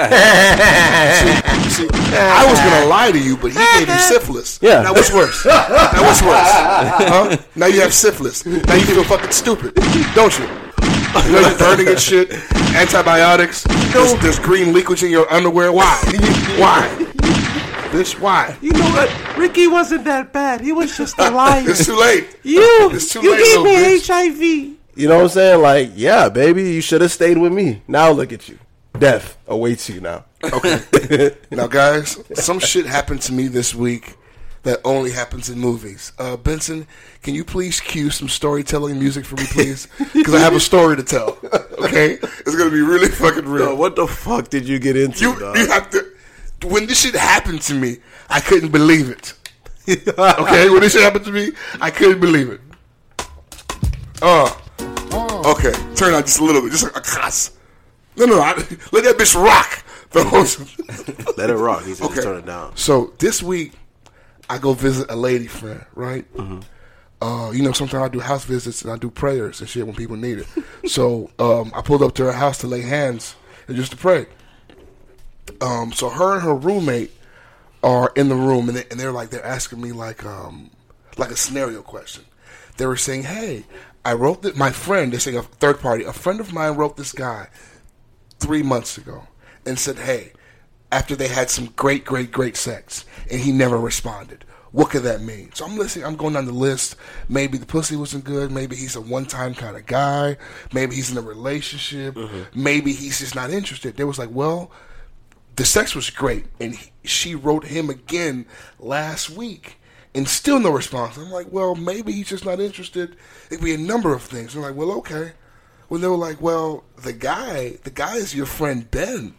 see, I was gonna lie to you, but he gave you syphilis. Yeah. Now what's worse? Now what's worse? Huh? Now you have syphilis. Now you feel fucking stupid, don't you? You know you're burning and shit. Antibiotics. There's, there's green leakage in your underwear. Why? Why? Bitch, why? You know what? Ricky wasn't that bad. He was just a liar. It's too late. You, It's too you late, gave little me bitch. H I V. You know what I'm saying? Like, yeah, baby, you should have stayed with me. Now look at you. Death awaits you now. Okay. Now, guys, some shit happened to me this week that only happens in movies. Uh, Benson, can you please cue some storytelling music for me, please? Because I have a story to tell. Okay? It's going to be really fucking real. Yo, what the fuck did you get into, You, dog? you have to. When this shit happened to me, I couldn't believe it. Okay? When this shit happened to me, I couldn't believe it. Uh. Okay. Turn out just a little bit. Just a, a cuss. No, no, no. I, let that bitch rock. The whole- Let it rock. He said Okay. just turn it down. So this week, I go visit a lady friend, right? Mm-hmm. Uh, you know, sometimes I do house visits and I do prayers and shit when people need it. So um, I pulled up to her house to lay hands and just to pray. Um, so her and her roommate are in the room and, they, and they're like, they're asking me like, um, like a scenario question. They were saying, "Hey, I wrote that my friend." They're saying a third party. A friend of mine wrote this guy three months ago and said, "Hey," after they had some great, great, great sex, and he never responded. What could that mean? So I'm listening. I'm going down the list. Maybe the pussy wasn't good. Maybe he's a one-time kind of guy. Maybe he's in a relationship. Mm-hmm. Maybe he's just not interested. They was like, well, the sex was great, and he, she wrote him again last week, and still no response. I'm like, well, maybe he's just not interested. It could be a number of things. They're like, well, okay. Well, they were like, well, the guy, the guy is your friend Ben.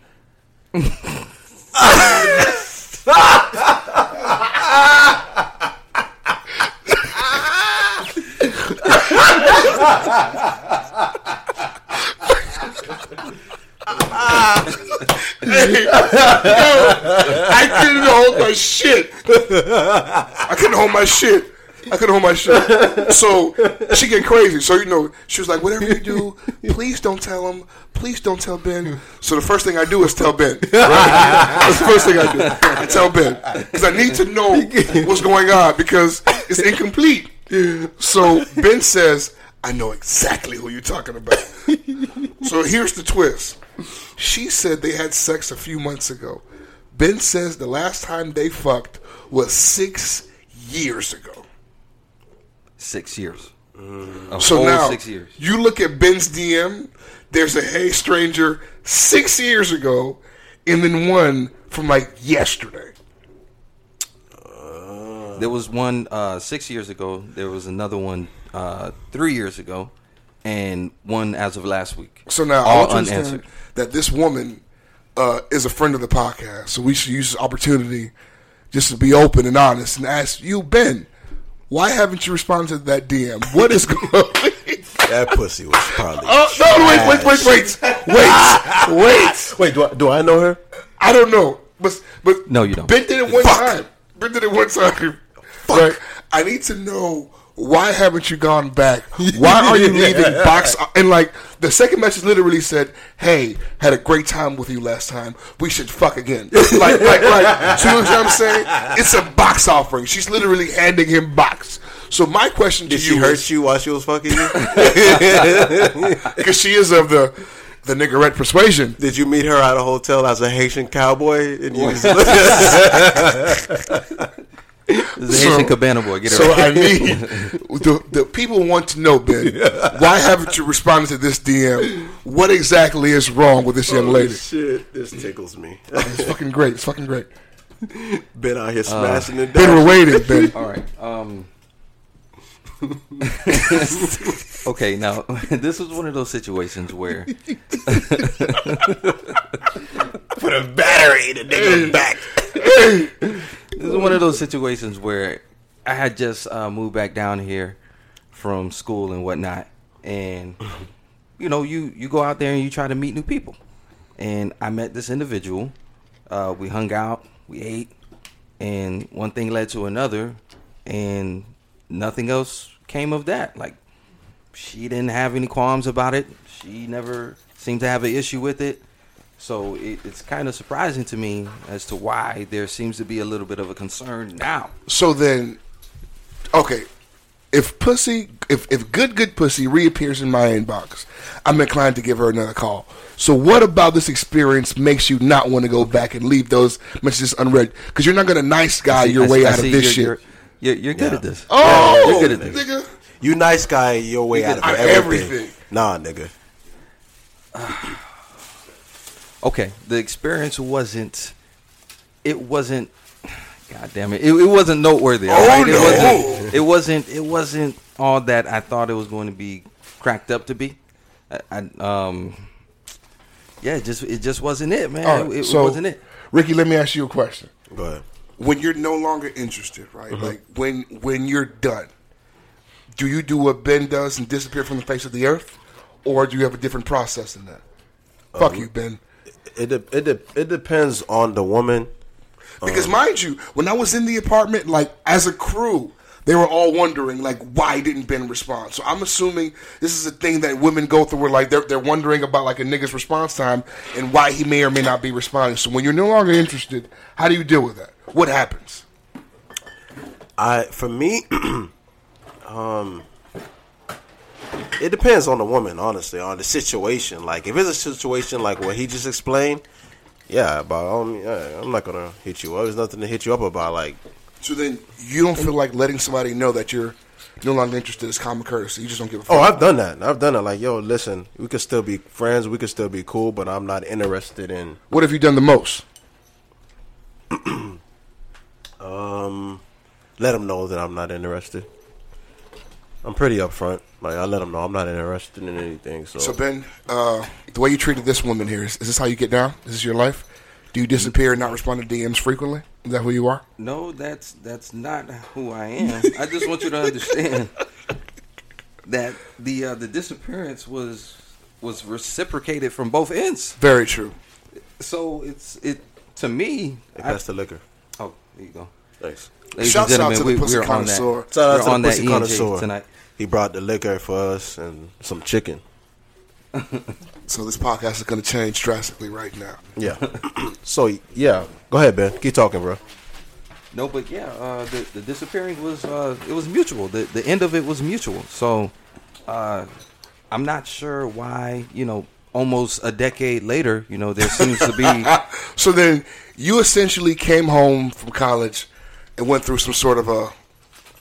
Hey, yo, I couldn't hold my shit. I couldn't hold my shit. I couldn't hold my shit. So she getting crazy. So, you know, she was like, whatever you do, please don't tell him. Please don't tell Ben. So the first thing I do is tell Ben. Right? That's the first thing I do. I tell Ben. Because I need to know what's going on because it's incomplete. So Ben says, I know exactly who you're talking about. So here's the twist. She said they had sex a few months ago. Ben says the last time they fucked was six years ago. Six years. Mm. A so whole now, six years. you look at Ben's D M, there's a Hey Stranger six years ago, and then one from like yesterday. Uh, there was one uh, six years ago. There was another one uh, three years ago, and one as of last week. So now, all I want you to unanswered. understand that this woman uh, is a friend of the podcast, so we should use this opportunity just to be open and honest and ask you, Ben, why haven't you responded to that D M? What is going on? That pussy was probably. Oh, no, wait, wait, wait, wait. Wait. Wait. Wait, do I, do I know her? I don't know. But, but No, you don't. Ben did it one Fuck. time. Ben did it one time. Right? I need to know, why haven't you gone back? Why are you leaving box? And like, the second message literally said, hey, had a great time with you last time. We should fuck again. Like, like, like, so you know what I'm saying? It's a box offering. She's literally handing him box. So my question to Did you she hurt is, you while she was fucking you? because she is of the the niggerette persuasion. Did you meet her at a hotel as a Haitian cowboy? And you was This is a Haitian Cabana boy. Get it So right. I need the, the people want to know, Ben, why haven't you responded to this D M? What exactly is wrong with this young lady? Oh, shit, this tickles me. It's fucking great. It's fucking great. Been out here smashing it Ben, down. we're waiting, Ben. All right. Um. Okay, now this was one of those situations where Put a battery in the nigga's back. this is one of those situations where I had just uh, moved back down here from school and whatnot, and you know, you you go out there and you try to meet new people, and I met this individual. Uh, we hung out, we ate, and one thing led to another, and nothing else came of that. Like, she didn't have any qualms about it. She never seemed to have an issue with it. So it, it's kind of surprising to me as to why there seems to be a little bit of a concern now. So then, okay, if pussy, if, if good, good pussy reappears in my inbox, I'm inclined to give her another call. So what about this experience makes you not want to go back and leave those messages unread? Because you're not going to nice guy I see- your I way see- I out of see this you're, shit. You're, you're, you're good Yeah. at this. Oh, you're good at this. nigga. You nice guy your way You out of get everything. everything. Nah, nigga. Okay, the experience wasn't. It wasn't. God damn it! It, it wasn't noteworthy. all Oh, right? It no. wasn't. It wasn't. It wasn't all that I thought it was going to be cracked up to be. I, I um. Yeah, it just it just wasn't it, man. All right, it, it so, wasn't it. Ricky, let me ask you a question. Go ahead. When you're no longer interested, right? Mm-hmm. Like when when you're done, do you do what Ben does and disappear from the face of the earth, or do you have a different process in that? Fuck Um, you, Ben. It de- it de- it depends on the woman. Because mind you, when I was in the apartment, like as a crew, they were all wondering like why didn't Ben respond. So I'm assuming this is a thing that women go through where like they're they're wondering about like a nigga's response time and why he may or may not be responding. So when you're no longer interested, how do you deal with that? What happens? I for me, um, it depends on the woman, honestly, on the situation. Like if it's a situation like what he just explained, yeah, but um, yeah, I'm not gonna hit you up. There's nothing to hit you up about. Like, So then you don't feel like letting somebody know that you're no longer interested is common courtesy. You just don't give a fuck. oh, I've done that. I've done it. Like, yo, listen, we could still be friends. We could still be cool, but I'm not interested in. What have you done the most? Um, let them know that I'm not interested. I'm pretty upfront. Like, I let them know I'm not interested in anything. So, So Ben, uh, the way you treated this woman here, is, is this how you get down? Is this your life? Do you disappear and not respond to D Ms frequently? Is that who you are? No, that's that's not who I am. I just want you to understand that the uh, the disappearance was was reciprocated from both ends. Very true. So it's it to me. hey, I, pass the liquor. oh, there you go. Thanks. Ladies Shouts and out gentlemen, to the we, pussy we're on that. connoisseur. Shout out We're to on the that pussy E and J connoisseur tonight. He brought the liquor for us and some chicken. So this podcast is going to change drastically right now. Yeah. So yeah, go ahead, Ben. Keep talking, bro. No, but yeah, uh, the the disappearing was uh, it was mutual. The the end of it was mutual. So uh, I'm not sure why, you know, almost a decade later, you know, there seems to be. So then you essentially came home from college and went through some sort of a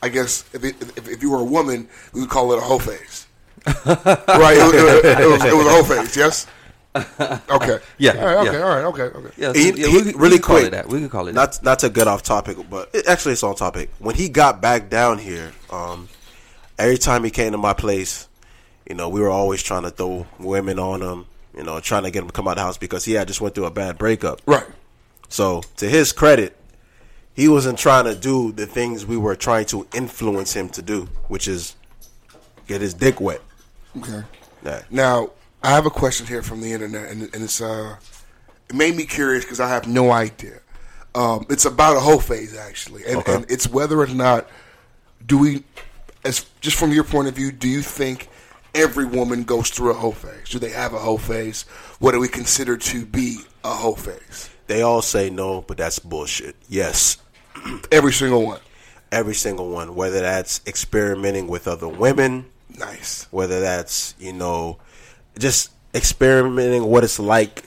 I guess if, it, if if you were a woman, we would call it a hoe phase. Right? It, it, it, was, it was a hoe phase. Yes. Okay. Yeah. All right. Okay. Yeah. All right. Okay. Okay. Yeah, so, He- yeah, he- we, we really can call quick. it that. We can call it that. Not not to get off topic, but it, actually it's on topic. When he got back down here, um, every time he came to my place, you know, we were always trying to throw women on him, you know, trying to get him to come out of the house because he had just went through a bad breakup. Right. So to his credit, he wasn't trying to do the things we were trying to influence him to do, which is get his dick wet. Okay. Yeah. Now, I have a question here from the internet, and, and it's uh, it made me curious because I have no idea. Um, it's about a hoe phase, actually, and, Okay. and it's whether or not do we, as just from your point of view, do you think every woman goes through a hoe phase? Do they have a hoe phase? What do we consider to be a hoe phase? They all say no, but that's bullshit. Yes. Every single one. Every single one, whether that's experimenting with other women, Nice. whether that's, you know, just experimenting what it's like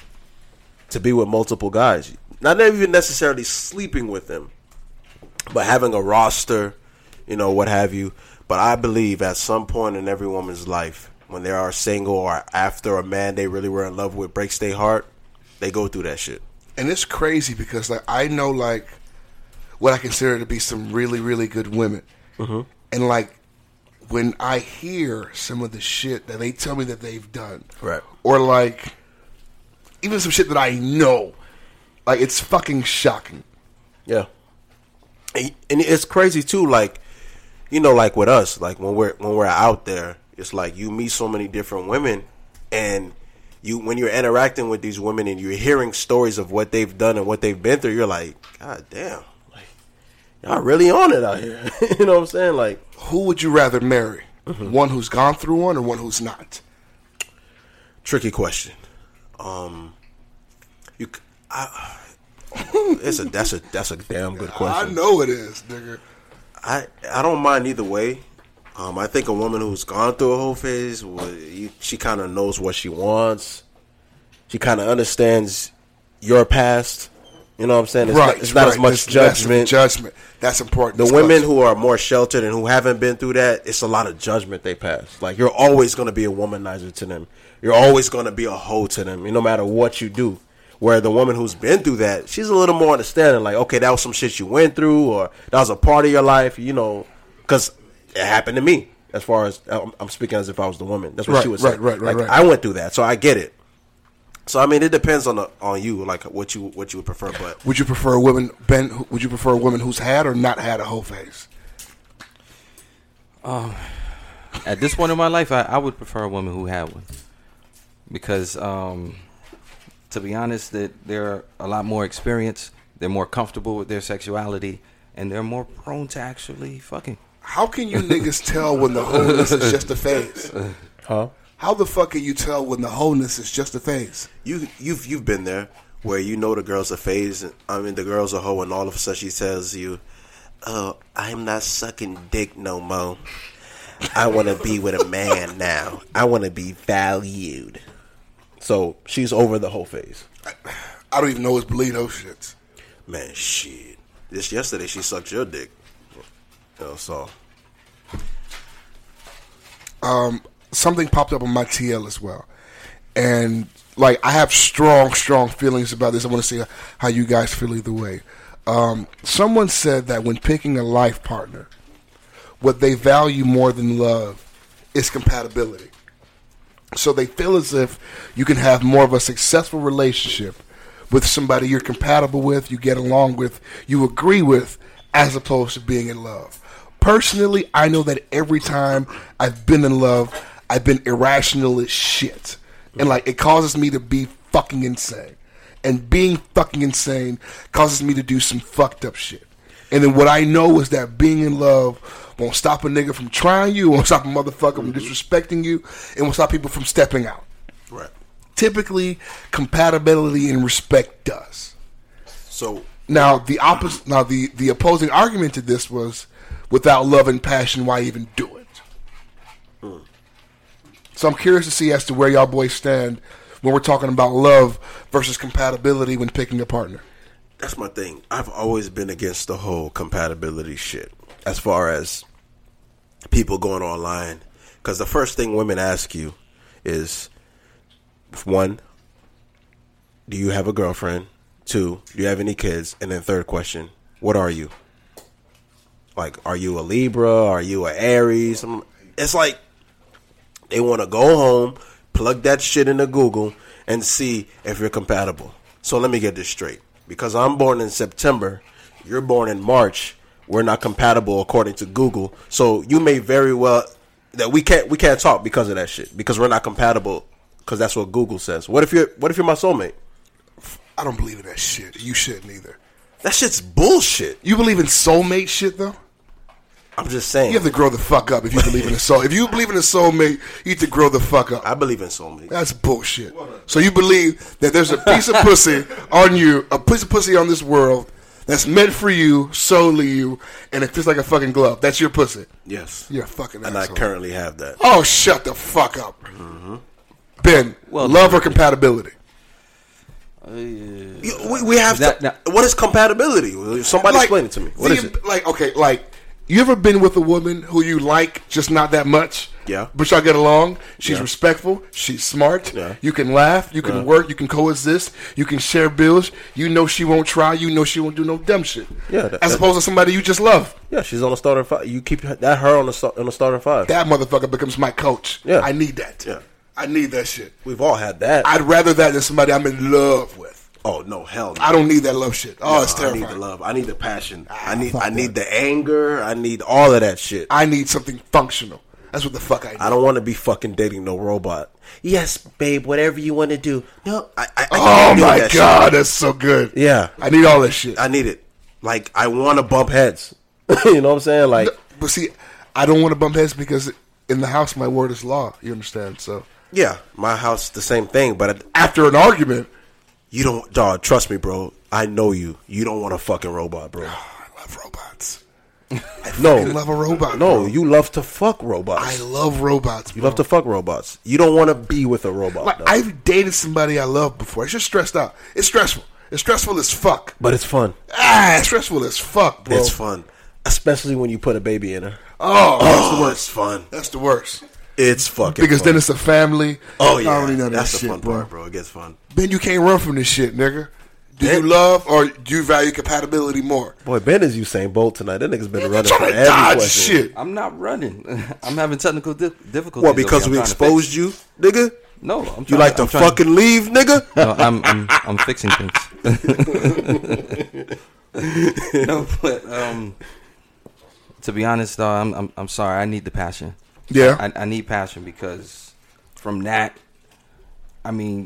to be with multiple guys. Not even necessarily sleeping with them, but having a roster, you know, what have you. But I believe at some point in every woman's life, when they are single or after a man they really were in love with breaks their heart, they go through that shit. And it's crazy because like I know like what I consider to be some really, really good women. Mm-hmm. And like when I hear some of the shit that they tell me that they've done, Right. or like even some shit that I know, like it's fucking shocking. Yeah. And and it's crazy too, like, you know, like with us, like when we're when we're out there, it's like you meet so many different women, and you when you're interacting with these women and you're hearing stories of what they've done and what they've been through, you're like, God damn, like y'all really on it out here. You know what I'm saying? Like, Who would you rather marry? Mm-hmm. One who's gone through one or one who's not? tricky question. Um, you, c- I, it's a that's a that's a damn good question. I know it is, nigga. I I don't mind either way. Um, I think a woman who's gone through a whole phase, well, you, she kind of knows what she wants. She kind of understands your past. You know what I'm saying? It's Right, not, it's not right. as much It's less of judgment. judgment. That's important. The It's women close. who are more sheltered and who haven't been through that, it's a lot of judgment they pass. Like, you're always going to be a womanizer to them. You're always going to be a hoe to them, no matter what you do. Where the woman who's been through that, she's a little more understanding. Like, okay, that was some shit you went through, or that was a part of your life, you know, because it happened to me. As far as I'm, I'm speaking as if I was the woman. That's what Right, she would say. right, right, right, like, right. I went through that, so I get it. So I mean, it depends on the on you, like what you what you would prefer. But Would you prefer a woman, Ben? who- Would you prefer a woman who's had or not had a whole phase? Um, at this point in my life, I, I would prefer a woman who had one, because, um, to be honest, that they're a lot more experienced, they're more comfortable with their sexuality, and they're more prone to actually fucking. How can you niggas tell when the wholeness is just a phase? Huh? How the fuck can you tell when the wholeness is just a phase? You you've you've been there where you know the girl's a phase. and- I mean, the girl's a hoe, and all of a sudden she tells you, "Oh, I'm not sucking dick no more. I want to be with a man now. I want to be valued." So she's over the whole phase. I don't even know what's believe those shits. Man, shit. Just yesterday she sucked your dick. You know, so Um, something popped up on my T L as well, and like I have strong, strong feelings about this. I want to see how you guys feel either way. Um, someone said that when picking a life partner, what they value more than love is compatibility. So they feel as if you can have more of a successful relationship with somebody you're compatible with, you get along with, you agree with, as opposed to being in love. Personally, I know that every time I've been in love, I've been irrational as shit. And like it causes me to be fucking insane. And being fucking insane causes me to do some fucked up shit. And then what I know is that being in love won't stop a nigga from trying you, won't stop a motherfucker from disrespecting you, and won't stop people from stepping out. right. Typically, compatibility and respect does. So Now the opposite. Now the, the opposing argument to this was, without love and passion, why even do it? Hmm. So I'm curious to see as to where y'all boys stand when we're talking about love versus compatibility when picking a partner. that's my thing. I've always been against the whole compatibility shit. as far as people going online, because the first thing women ask you is, one, do you have a girlfriend? Two, do you have any kids? And then third question, what are you? Like, are you a Libra? Are you an Aries? It's like they want to go home, plug that shit into Google, and see if you're compatible. So let me get this straight. Because I'm born in September, you're born in March, we're not compatible according to Google. So you may very well that we can't we can't talk because of that shit. Because we're not compatible. Because that's what Google says. What if you're What if you're my soulmate? I don't believe in that shit. You shouldn't either. That shit's bullshit. You believe in soulmate shit though? I'm just saying. You have to grow the fuck up if you believe in a soul. If you believe in a soulmate, you have to grow the fuck up. I believe in soulmate. That's bullshit. So you believe that there's a piece of pussy on you, a piece of pussy on this world that's meant for you, solely you, and it fits like a fucking glove. That's your pussy. Yes. You're a fucking and asshole. I currently have that. Oh, shut the fuck up. Mm-hmm. Ben, Well, love or compatibility? Uh, yeah. We, we have that, to. that, what is compatibility? Somebody Like, explain it to me. What the, is it? Like, okay, like, you ever been with a woman who you like, just not that much? Yeah. But y'all get along. She's Yeah. respectful. She's smart. Yeah. You can laugh. You can Yeah. work. You can coexist. You can share bills. You know she won't try. You know she won't do no dumb shit. Yeah, that- As that- opposed to somebody you just love. Yeah, she's on the starting five. You keep that her on the sta- on the starting five. That motherfucker becomes my coach. Yeah. I need that. Yeah. I need that shit. We've all had that. I'd rather that than somebody I'm in love with. oh no, hell no. I don't need that love shit. Oh, No, it's terrifying. I need the love. I need the passion. Ah, I need. fuck I need that. the anger. I need all of that shit. I need something functional. That's what the fuck I need. I don't want to be fucking dating no robot. Yes, babe. Whatever you want to do. No, I. I, I Oh can't do my that god, shit. that's so good. Yeah, I need all that shit. I need it. Like I want to bump heads. You know what I'm saying? Like, But see, I don't want to bump heads because in the house my word is law. You understand? So yeah, my house the same thing. But after an argument, you don't, dog. Trust me, bro. I know you. You don't want a fucking robot, bro. oh, I love robots. No, I love a robot. no. bro. You love to fuck robots. I love robots. You bro. love to fuck robots. You don't want to be with a robot. Like dog. I've dated somebody I love before. It's just stressed out. It's stressful. It's stressful as fuck. But it's fun. Ah, it's stressful as fuck, bro. It's fun, especially when you put a baby in her. Oh, that's the Oh, worst. it's fun. That's the worst. It's fucking Because fun. then it's a family. oh I yeah, don't need none of that's that the shit, fun bro. part, bro. It gets fun. Ben, you can't run from this shit, nigga. Do Ben- you love or do you value compatibility more? Boy, Ben is Usain Bolt tonight. That nigga's been You're running trying for to every dodge question. shit. I'm not running. I'm having technical di- difficulties. What? Because over we here. I'm trying to exposed fix- you, nigga. No, I'm trying You like to I'm trying fucking leave, nigga? No, I'm I'm I'm fixing things. No, but um, to be honest, though, I'm I'm I'm sorry. I need the passion. Yeah. I, I need passion because from that, I mean,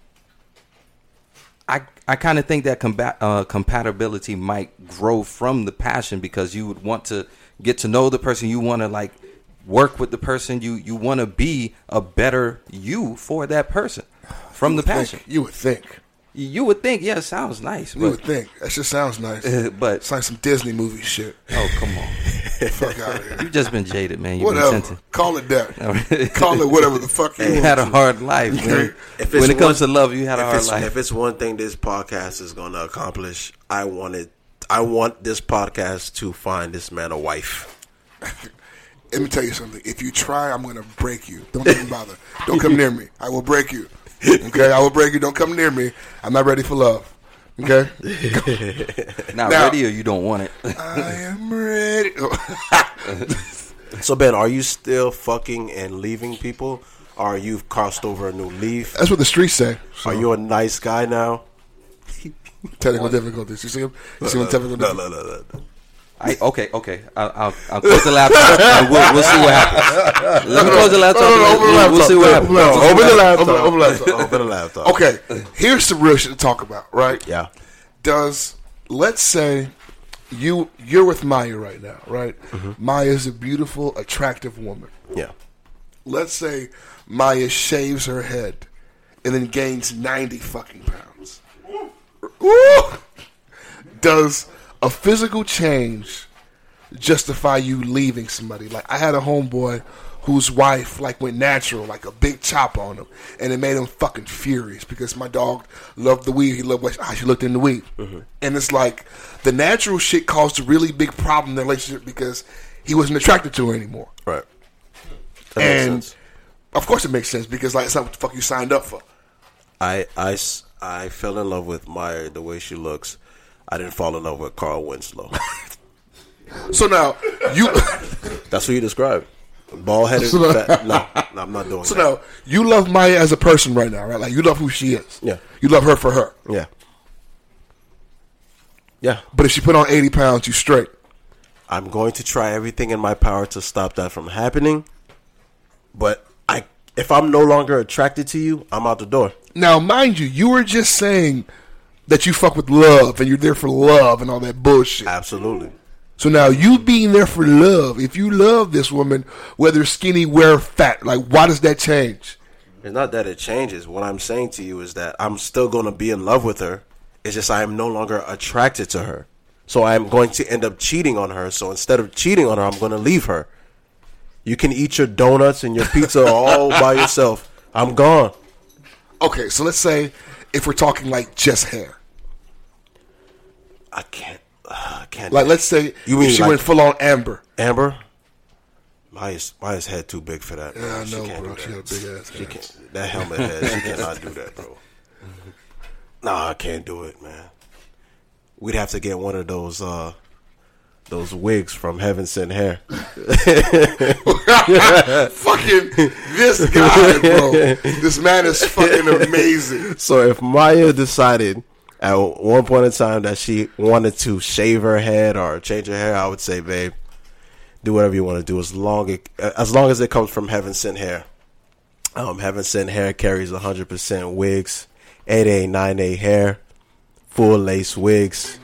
I I kind of think that combat uh, compatibility might grow from the passion because you would want to get to know the person. You want to like work with the person. You you want to be a better you for that person from You the would think- passion. you would think. You would think, yeah, it sounds nice, You but would think. That just sounds nice. but It's like some Disney movie shit. oh come on, Fuck out of here. you've just been jaded, man. You've Whatever. been sent Call it that. to- Call it whatever the fuck you You want. had a hard life, man. If it's When it comes one- to love, you had a if hard it's, life. If it's one thing this podcast is going to accomplish, I want it. I want this podcast to find this man a wife. Let me tell you something. If you try, I'm going to break you. Don't even bother. Don't come near me. I will break you. Okay? I will break you. Don't come near me. I'm not ready for love. Okay? Not now- ready or you don't want it. I am ready. So Ben, are you still fucking and leaving people, or you've crossed over a new leaf? That's what the streets say. So, Are you a nice guy now? technical difficulties. You see him? You see him? Technical No, difficulties? no, no, no. I, okay, okay. I'll, I'll, I'll close the laptop and we'll, we'll see what happens. Let me close the laptop. No, no, no, and open the we'll, we'll laptop. see what No, happens. no, Open the laptop. Open, open the laptop. Open the laptop. Okay, here's some real shit to talk about, right? Yeah. Does, let's say you you're with Maya right now, right? Maya is a beautiful, attractive woman. Yeah. Let's say Maya shaves her head and then gains ninety fucking pounds. Woo! Does a physical change justify you leaving somebody? Like, I had a homeboy whose wife like went natural, like a big chop on him, and it made him fucking furious because my dog loved the weave. He loved what how she looked in the weave, mm-hmm. and it's like the natural shit caused a really big problem in the relationship because he wasn't attracted to her anymore. Right. That and makes sense. Of course it makes sense because like it's not what the fuck you signed up for. I, I, I fell in love with Maya the way she looks. I didn't fall in love with Carl Winslow. So now you that's what you described. Bald headed. So no, no, I'm not doing so that. now you love Maya as a person right now, right? Like you love who she is. Yeah. You love her for her. Yeah. Yeah. But if she put on eighty pounds, you straight. I'm going to try everything in my power to stop that from happening. But I, if I'm no longer attracted to you, I'm out the door. Now, mind you, you were just saying that you fuck with love and you're there for love and all that bullshit. Absolutely. So now you being there for love, if you love this woman, whether skinny, wear fat, like why does that change? It's not that it changes. What I'm saying to you is that I'm still going to be in love with her. It's just I am no longer attracted to her. So I'm going to end up cheating on her. So instead of cheating on her, I'm going to leave her. You can eat your donuts and your pizza all by yourself. I'm gone. Okay, so let's say if we're talking like just hair. I can't. Uh, I can't. Like, let's say you mean if she like went full on Amber. Amber? Maya's, Maya's head too big for that. Yeah, I know, she can't bro. do She that. got a big ass She head. can't, that helmet head, she cannot do that, bro. Nah, I can't do it, man. We'd have to get one of those uh, those wigs from Heaven Sent Hair. Fucking this guy, bro. This man is fucking amazing. So if Maya decided at one point in time that she wanted to shave her head or change her hair, I would say, babe, do whatever you want to do as long it, as long as it comes from Heaven Sent Hair. Um, Heaven Sent Hair carries one hundred percent wigs, eight A, nine A hair, full lace wigs.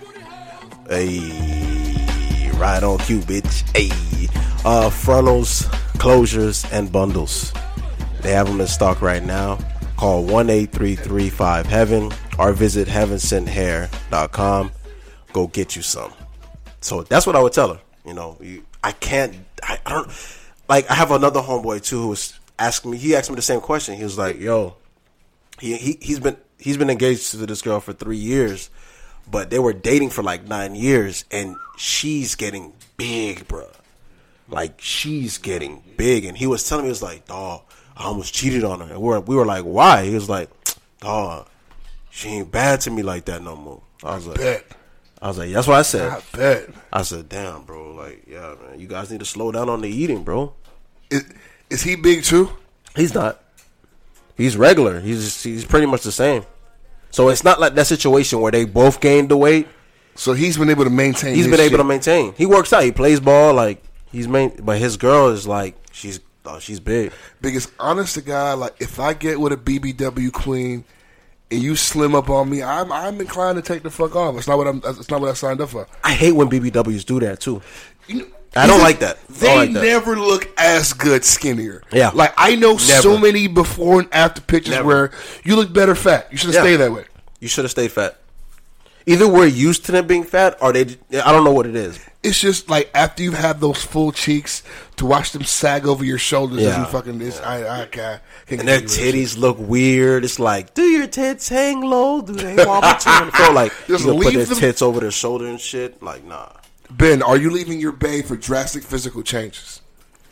Hey, right on cue, bitch. Hey, uh, frontals, closures, and bundles. They have them in stock right now. Call one eight three three five heaven or visit heaven sent hair dot com. Go get you some. So that's what I would tell her. You know, you, I can't, I, I don't, like, I have another homeboy too who was asking me, he asked me the same question. He was like, yo, he, he, he's been, he's been engaged to this girl for three years, but they were dating for like nine years and she's getting big, bro. Like, she's getting big. And he was telling me, he was like, dawg, I almost cheated on her. And we were, we were like, why? He was like, dawg, she ain't bad to me like that no more. I was like, Bet. I was like, that's what I said. I bet. I said, damn, bro. Like, yeah, man. You guys need to slow down on the eating, bro. Is, is he big too? He's not. He's regular. He's he's pretty much the same. So it's not like that situation where they both gained the weight. So he's been able to maintain. He's his been able shit. to maintain. He works out. He plays ball. Like, he's main. But his girl is like, she's oh, she's big. Because honest to God, like if I get with a B B W queen and you slim up on me, I'm I'm inclined to take the fuck off. It's not what I'm. It's not what I signed up for. I hate when B B Ws do that too. You know, I don't like that. I They don't like that. never look as good skinnier. Yeah. Like I know Never. so many before and after pictures Never. where you look better fat. You should have Yeah. stayed that way. You should have stayed fat. Either we're used to them being fat, or they. I don't know what it is. It's just like after you've had those full cheeks, to watch them sag over your shoulders Yeah. doesn't fucking. It's, I I can't. can't And their get used to it. titties look weird. It's like, do your tits hang low? Do they wobble to and fro? Like, Just you gonna put leave their them- tits over their shoulder and shit? Like, nah. Ben, are you leaving your bae for drastic physical changes?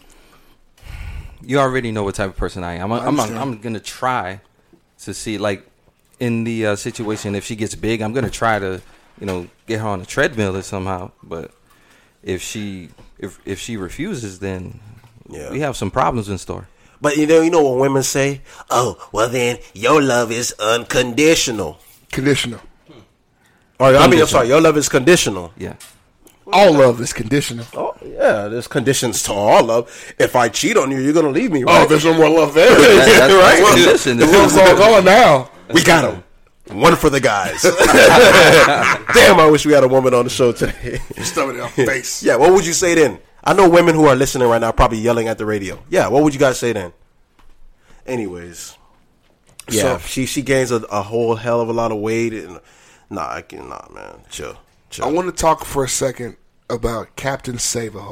You already know what type of person I am. I'm, I'm, I'm, understand. I'm gonna try to see, like, in the uh, situation, if she gets big, I'm gonna try to, you know, get her on a treadmill or somehow. But if she, if if she refuses, then Yeah. we have some problems in store. But you know, you know what women say? Oh, well then, your love is unconditional. Conditional. Or, I mean, I'm Conditional. sorry, your love is conditional. Yeah. All love is conditional. Oh, yeah, there's conditions to all love. If I cheat on you, you're gonna leave me, right? Oh, there's no more love there. That- that's- right? that's condition. The love's all gone now. We got him. One for the guys. Damn, I wish we had a woman on the show today. Stuff it in our face. Yeah, what would you say then? I know women who are listening right now probably yelling at the radio. Yeah, what would you guys say then? Anyways, yeah, So- she she gains a, a whole hell of a lot of weight. And, nah, I can, nah, man, chill, chill. I want to talk for a second about Captain Save-A-Hole.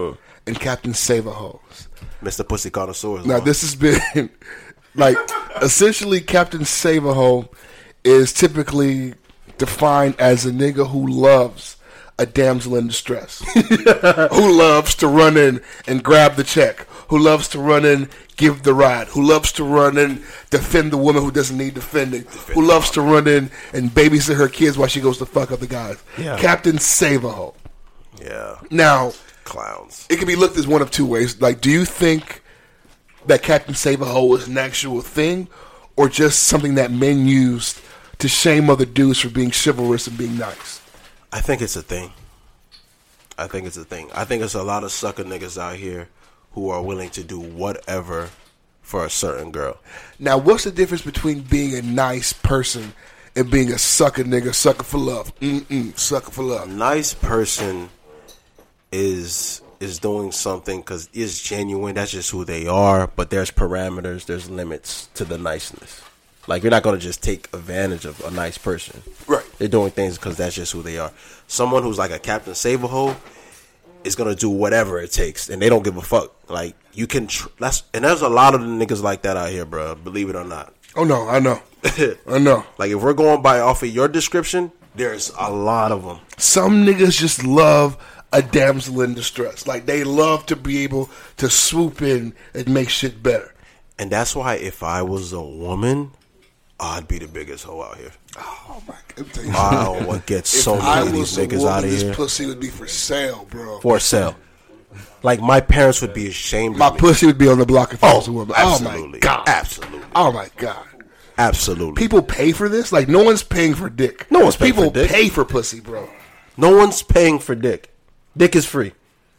Huh. and Captain Save-A-Hoes. Mister Pussy Connoisseur. Now, this has been, like, essentially Captain Save-A-Hoe is typically defined as a nigga who loves a damsel in distress, who loves to run in and grab the check, who loves to run in, give the ride, who loves to run in, defend the woman who doesn't need defending, defend who loves to run in and babysit her kids while she goes to fuck other guys. Yeah. Captain Save-A-Hoe. Yeah. Now, clowns. It can be looked as one of two ways. Like, do you think that Captain Save-A-Hoe is an actual thing, or just something that men used to shame other dudes for being chivalrous and being nice? I think it's a thing. I think it's a thing. I think there's a lot of sucker niggas out here who are willing to do whatever for a certain girl. Now, what's the difference between being a nice person and being a sucker nigga, sucker for love? Mm-mm, sucker for love. A nice person is is doing something because it's genuine. That's just who they are. But there's parameters. There's limits to the niceness. Like, you're not going to just take advantage of a nice person. Right. They're doing things because that's just who they are. Someone who's like a Captain Save-A-Hoe is going to do whatever it takes, and they don't give a fuck. Like, you can... Tr- that's And there's a lot of the niggas like that out here, bro. Believe it or not. Oh, no, I know. I know. Like, if we're going by off of your description, there's a lot of them. Some niggas just love a damsel in distress. Like, they love to be able to swoop in and make shit better. And that's why if I was a woman... I'd be the biggest hoe out here. Oh my god! Wow, what gets so many of these niggas out of here? This pussy would be for sale, bro. For sale. Like, my parents would be ashamed my of me. My pussy would be on the block if I was a woman. Absolutely. Oh my god! Absolutely. Oh my god! Absolutely. People pay for this? Like, no one's paying for dick. No one's paying People for dick. pay for pussy, bro. No one's paying for dick. Dick is free.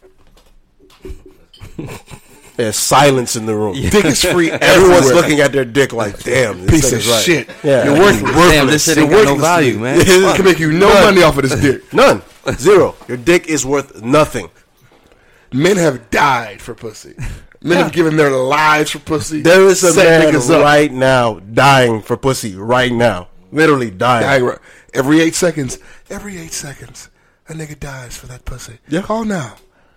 There's silence in the room. Yeah. Dick is free. Everyone's looking at their dick like, damn, this piece of right. shit. Yeah. You're worthless. Damn, this shit ain't got no value, man. I can make you no None. money off of this dick. None. Zero. Your dick is worth nothing. Men have died for pussy. Men have given their lives for pussy. There is a Set man niggas up. right now dying for pussy right now. Literally dying. Dying right. Every eight seconds. Every eight seconds. A nigga dies for that pussy. Yeah. Call now.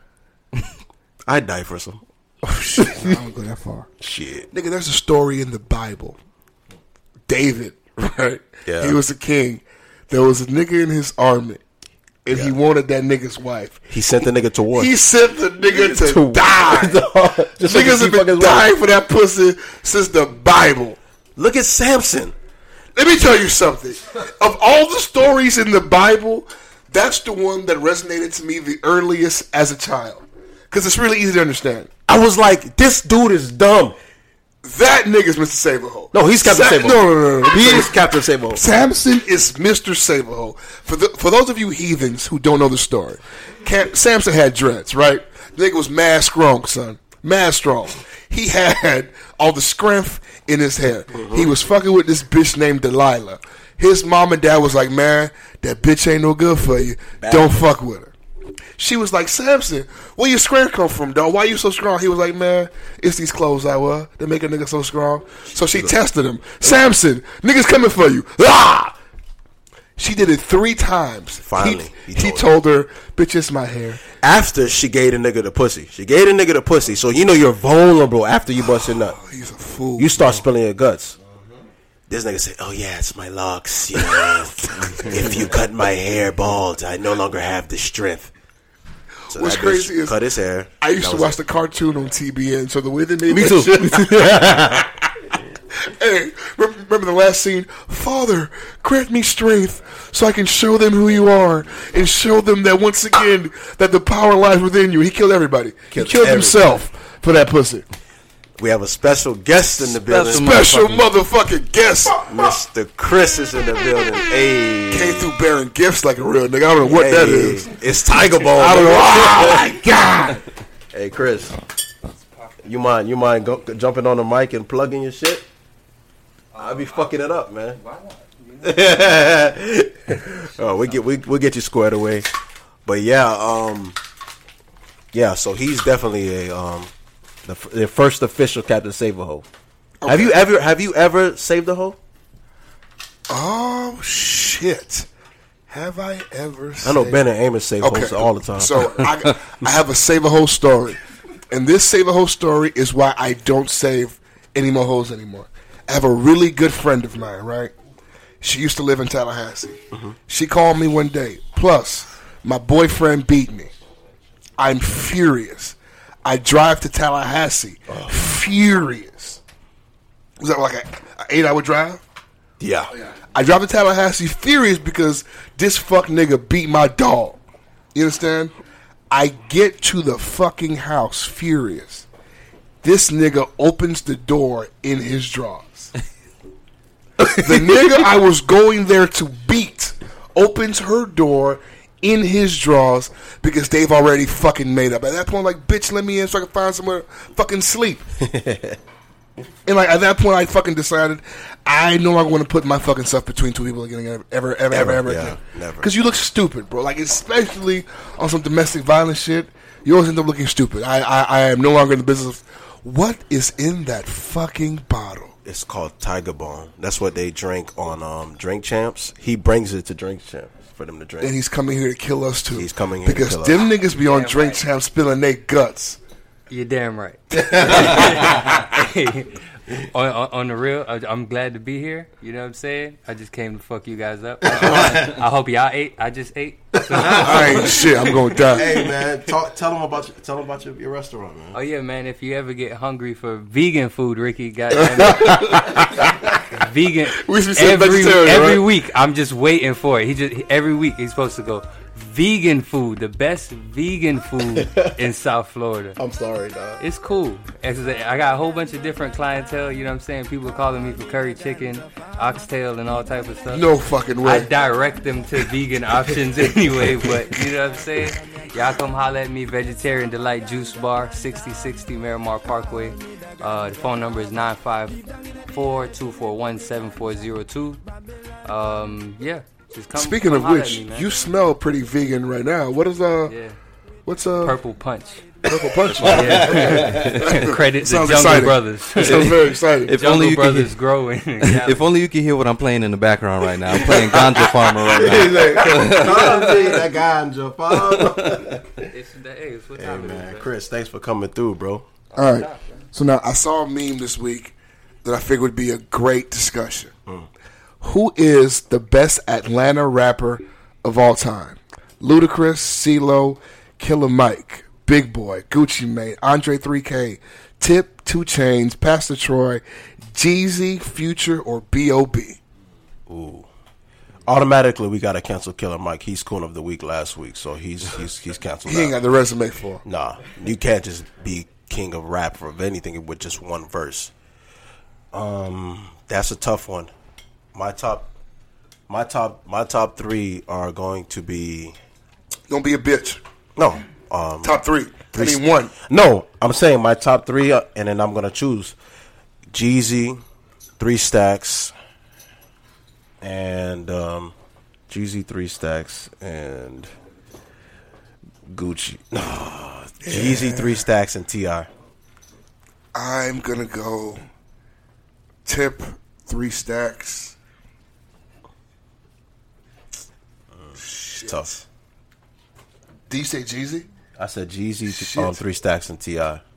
I'd die for some. Oh, shit. I don't go that far. Shit. Nigga, there's a story in the Bible. David, right? Yeah. He was a king. There was a nigga in his army, and Yeah. he wanted that nigga's wife. He sent the nigga to war. He sent the nigga to, To- die. Just so Niggas he have fuck been his wife. dying for that pussy since the Bible. Look at Samson. Let me tell you something. Of all the stories in the Bible, that's the one that resonated to me the earliest as a child. Because it's really easy to understand. I was like, this dude is dumb. That nigga's Mister Save-A-Hoe. No, he's Captain Sa- Save-A-Hoe. No, no, no, no. He is Captain Save-A-Hoe. Samson is Mister Save-A-Hoe. For the, for those of you heathens who don't know the story, Cam- Samson had dreads, right? The nigga was mad strong, son. Mad strong. He had all the scrimp in his hair. Mm-hmm. He was fucking with this bitch named Delilah. His mom and dad was like, man, that bitch ain't no good for you. Bad. Don't fuck with her. She was like, Samson, where your scrimp come from, dog? Why you so strong? He was like, man, it's these clothes I wear. They make a nigga so strong. So she tested him. Samson, niggas coming for you. Ah! She did it three times. Finally, he, he he told told her, bitch, it's my hair. After she gave the nigga the pussy. She gave the nigga the pussy. So you know you're vulnerable after you bust your nut. Oh, he's a fool. You start spilling your guts. This nigga said, oh yeah, it's my locks. You know, if you cut my hair bald, I no longer have the strength. So What's that crazy bitch is cut his hair. I used That to was watch it. the cartoon on T B N, so the way they made Me that too. shit. Hey, remember the last scene? Father, grant me strength so I can show them who you are and show them that once again that the power lies within you. He killed everybody. Killed he killed everybody. himself for that pussy. We have a special guest in the building. Special motherfucking guest. Mister Chris is in the building. Hey. Came through bearing gifts like a real nigga. I don't know what Hey, that is. It's Tiger Ball. I don't know. Oh my God. Hey, Chris. You mind you mind go, jumping on the mic and plugging your shit? I'll be fucking it up, man. Oh, we get we we get you squared away. But yeah, um, yeah. So he's definitely a um, the, f- the first official Captain Save-A-Hoe. Okay. Have you ever have you ever saved a hoe? Oh shit. Have I ever? I know saved... Ben and Amos save okay. hosts all the time. So I, I have a save a host story, and this save a host story is why I don't save any more hoes anymore. I have a really good friend of mine, right? She used to live in Tallahassee. Mm-hmm. She called me one day. Plus, my boyfriend beat me. I'm furious. I drive to Tallahassee, oh. furious. Was that like an eight-hour drive? Yeah. I drive to Tallahassee furious because this fuck nigga beat my dog. You understand? I get to the fucking house furious. This nigga opens the door in his drawers. The nigga I was going there to beat opens her door in his drawers because they've already fucking made up. At that point, like, bitch, let me in so I can find somewhere to fucking sleep. And like at that point, I fucking decided I no longer want to put my fucking stuff between two people again, ever, ever, ever, ever, ever yeah, again. Never. Because you look stupid, bro. Like especially on some domestic violence shit, you always end up looking stupid. I, I, I am no longer in the business of what is in that fucking bottle. It's called Tiger Bone. That's what they drink on um, Drink Champs. He brings it to Drink Champs for them to drink. And he's coming here to kill us too. He's coming here because to kill us. them niggas be on Damn Drink right. Champs spilling their guts. You're damn right. on, on, on the real, I, I'm glad to be here. You know what I'm saying? I just came to fuck you guys up. I, I hope y'all ate. I just ate. So. I ain't shit. I'm gonna die. Hey man, talk, tell them about your, tell them about your, your restaurant, man. Oh yeah, man. If you ever get hungry for vegan food, Ricky, goddamn it. Vegan. We should say every vegetarian, every right? week. I'm just waiting for it. He just every week he's supposed to go. Vegan food, the best vegan food in South Florida. I'm sorry, dog. It's cool. It's, I got a whole bunch of different clientele. You know what I'm saying? People calling me for curry chicken, oxtail, and all type of stuff. No fucking way. I direct them to vegan options anyway, but you know what I'm saying? Y'all come holler at me, Vegetarian Delight Juice Bar, sixty sixty Miramar Parkway. Uh, the phone number is nine five four, two four one, seven four zero two. Um, yeah. Just come, Speaking come of which, me, you smell pretty vegan right now. What is uh? Yeah. What's uh? Purple Punch. Purple Punch. Yeah. Credit the Sounds Jungle exciting. Brothers. It sounds very exciting. If Jungle only you Brothers could growing. hear, if only you could hear what I'm playing in the background right now. I'm playing Ganja Farmer right that ganja farmer. It's the hey, it's what Hey time it man, is, Chris, thanks for coming through, bro. All right. So now I saw a meme this week that I figured would be a great discussion. Mm. Who is the best Atlanta rapper of all time? Ludacris, CeeLo, Killer Mike, Big Boy, Gucci Mane, Andre three K, Tip, two Chainz, Pastor Troy, Jeezy, Future, or B O B? Ooh. Automatically, we gotta cancel Killer Mike. He's Coon of the Week last week, so he's he's he's canceled. He ain't got the resume for him. Nah, you can't just be king of rap of anything with just one verse. Um, that's a tough one. My top, my top, my top three are going to be. Don't be a bitch. No, um, Top three. three I mean one. No, I'm saying my top three, uh, and then I'm gonna choose Jeezy, Three Stacks, and um, Jeezy, Three Stacks, and Gucci. No, Jeezy, Three Stacks, and T I I'm gonna go Tip, Three Stacks. Shit. Tough. Did you say Jeezy? I said Jeezy, Shit. um, Three Stacks, and T I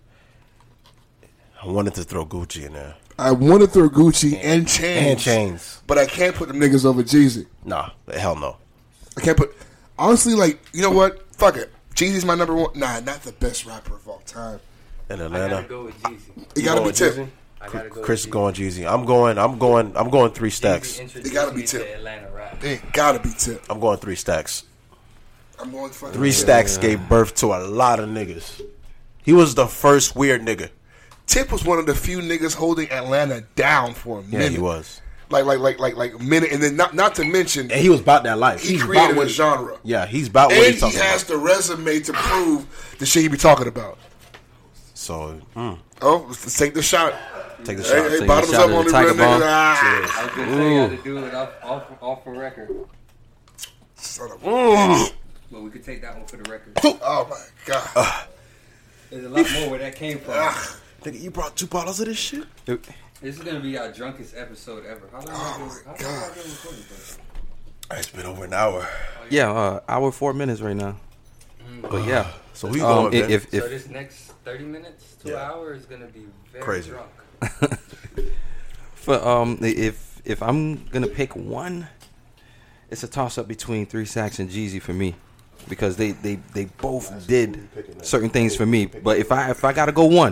I wanted to throw Gucci in there. I want to throw Gucci and Chainz. And Chainz. But I can't put them niggas over Jeezy. Nah, hell no. I can't put... Honestly, like, you know what? Fuck it. Jeezy's my number one. Nah, not the best rapper of all time. In I Atlanta. gotta go with Jeezy. It gotta be Tip. I gotta go Chris with going Jeezy. I'm going. I'm going. I'm going Three Jeezy. Stacks. Jeezy introduced It gotta be me to Tip. Atlanta rap. It gotta be Tip. I'm going Three Stacks. I'm going fucking Three Tip. Stacks gave birth to a lot of niggas. He was the first weird nigga. Tip was one of the few niggas holding Atlanta down for a minute. Yeah, he was. Like, like, like, like, like a minute, and then not, not to mention, And he was about that life. he He's created about a what, genre. Yeah, he's about what And he's he talking has about. the resume to prove the shit he be talking about. So, mm, Oh, let's take the shot. take the Hey, shot. hey, the bottoms shot up at on the the real Tiger Bomb. niggas. Ah, I was gonna say I had to do it off off off the record, son of a- Mm. but we could take that one for the record. Oh my god. There's a lot more where that came from. Nigga, you brought two bottles of this shit? This is gonna be our drunkest episode ever. How long? Oh have my we- how long God. have we been recording for? It's been over an hour. Yeah, uh, hour four minutes right now. Mm. But yeah, so we um, going. if, if, if so this next thirty minutes to Yeah. an hour is gonna be very Crazy. drunk. for um if if I'm gonna pick one, it's a toss up between Three Stacks and Jeezy for me, because they they, they both did certain things for me. But if I if I gotta go one,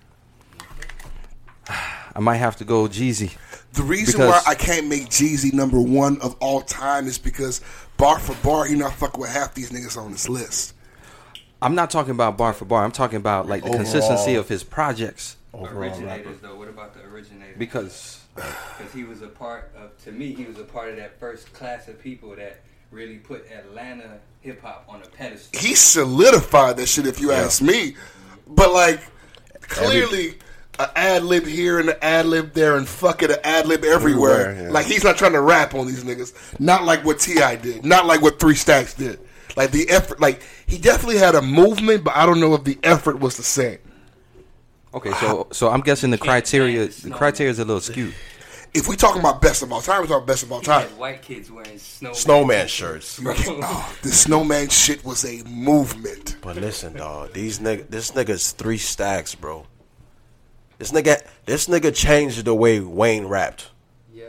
I might have to go Jeezy. The reason Because- why I can't make Jeezy number one of all time is because bar for bar, he not fucking with half these niggas on this list. I'm not talking about bar for bar. I'm talking about like the Overall. consistency of his projects. Originators, though. What about the originators? Because Because he was a part of, to me, he was a part of that first class of people that really put Atlanta hip hop on a pedestal. He solidified that shit, if you ask me. But like, clearly, an ad lib here and an ad lib there, and fuck it, an ad lib everywhere. Everywhere, yeah. Like he's not trying to rap on these niggas. Not like what T I did. Not like what Three Stacks did. Like the effort. Like he definitely had a movement, but I don't know if the effort was the same. okay, so so I'm guessing the criteria the criteria is a little skewed. If we talking about best of all time, we're talking best of all He time. had white kids wearing snowman, Snowman shirts. Oh, the snowman shit was a movement. But listen, dog, these nigga, this nigga's Three Stacks, bro. This nigga, this nigga changed the way Wayne rapped. Yeah.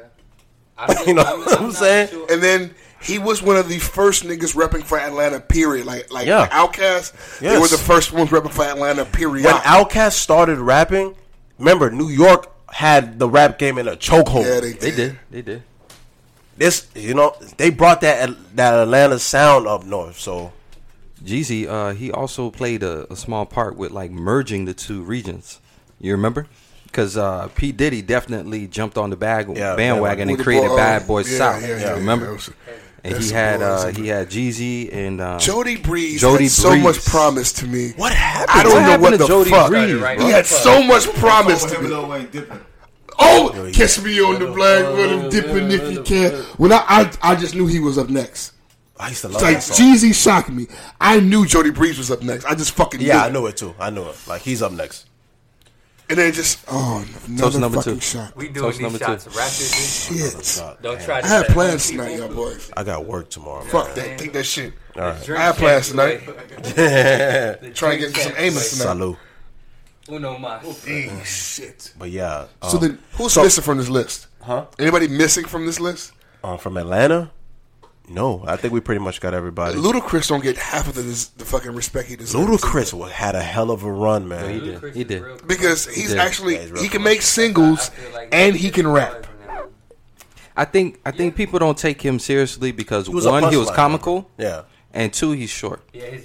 I You know I'm- what I'm not saying? sure. And then he was one of the first niggas repping for Atlanta, period. Like, like Yeah. Outkast, they Yes. were the first ones repping for Atlanta, period. When Outkast started rapping, remember New York had the rap game in a chokehold. yeah, they, They did, they did. This, you know, they brought that that Atlanta sound up north. So Jeezy, uh, he also played a, a small part with like merging the two regions. You remember? Because uh, P Diddy definitely jumped on the bag Yeah, bandwagon With and the created ball- Bad Boys yeah, South. yeah, you yeah, remember? yeah, that was- And that's he some had boys. uh, he had Jeezy and uh, Jody Breeze Jody had so Breeze. much promise to me. what happened? I don't What know happened what to the Jody fuck. Breeze, Right, bro? He had so much promise With to him and me. Lil Wayne dipping. Oh, kiss me on the black with him dipping if you can. When I, I, I just knew he was up next. I used to love It's like that song. Jeezy shocked me. I knew Jody Breeze was up next. I just fucking Yeah, I knew. knew it too. I knew it. Like he's up next. And then just oh, another number fucking two. shot. We doing Toast these number two. shots rapidly. Shit. Don't try to I had set plans people. tonight, y'all boys. I got work tomorrow. Fuck that. Take that shit. All right. Drink I had plans tonight. check, Trying to get some Amos tonight. Salute. Uno mas. Hey, shit. But yeah. So um, then, who's missing from this list? Huh? Anybody missing from this list? um, from Atlanta? No, I think we pretty much got everybody. Ludacris don't get half of the, the fucking respect he deserves. Ludacris wa- had a hell of a run, man. he did. Ludacris He is did. real cool. Because he's did. actually Yeah, he's real he can cool. make singles I feel like and he's he can rap. stars now. I think I think people don't take him seriously because was a one, he was punchline, comical, Yeah. and two, he's short. Yeah, his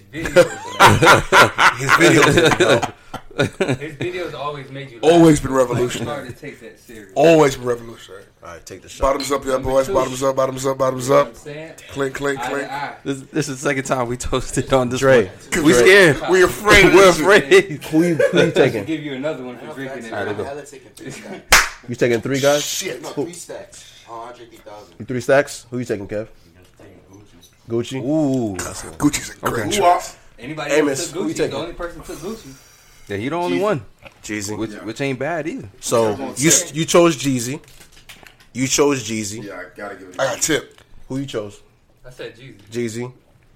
videos. His videos. his videos always made you. Laugh. Always been It's revolutionary. hard to take that serious. Always been revolutionary. All right, take the shot. Bottoms up, y'all boys. Bottoms up. Bottoms up. Bottoms You know what up. I'm saying? Clink, clink, Eye clink. to eye. This, this is the second time we toasted on this Dre. one. We scared. We afraid. We're of this shit. afraid. Who you, who you I'll taking? give you another one for drinking it. I'm hella taking three stacks. You taking three guys? Shit. No, three stacks. Oh, Andre three thousand. You three stacks? Who you taking, Kev? Gucci. Ooh. Gucci's a great Okay. choice. Anybody Amos, else took who you Gucci? taking? The only person took Gucci. Yeah, he the only one, Jeezy. which which ain't bad either. So you you chose Jeezy. You chose Jeezy. Yeah, I gotta give it. I got tip. Who you chose? I said Jesus. Jeezy.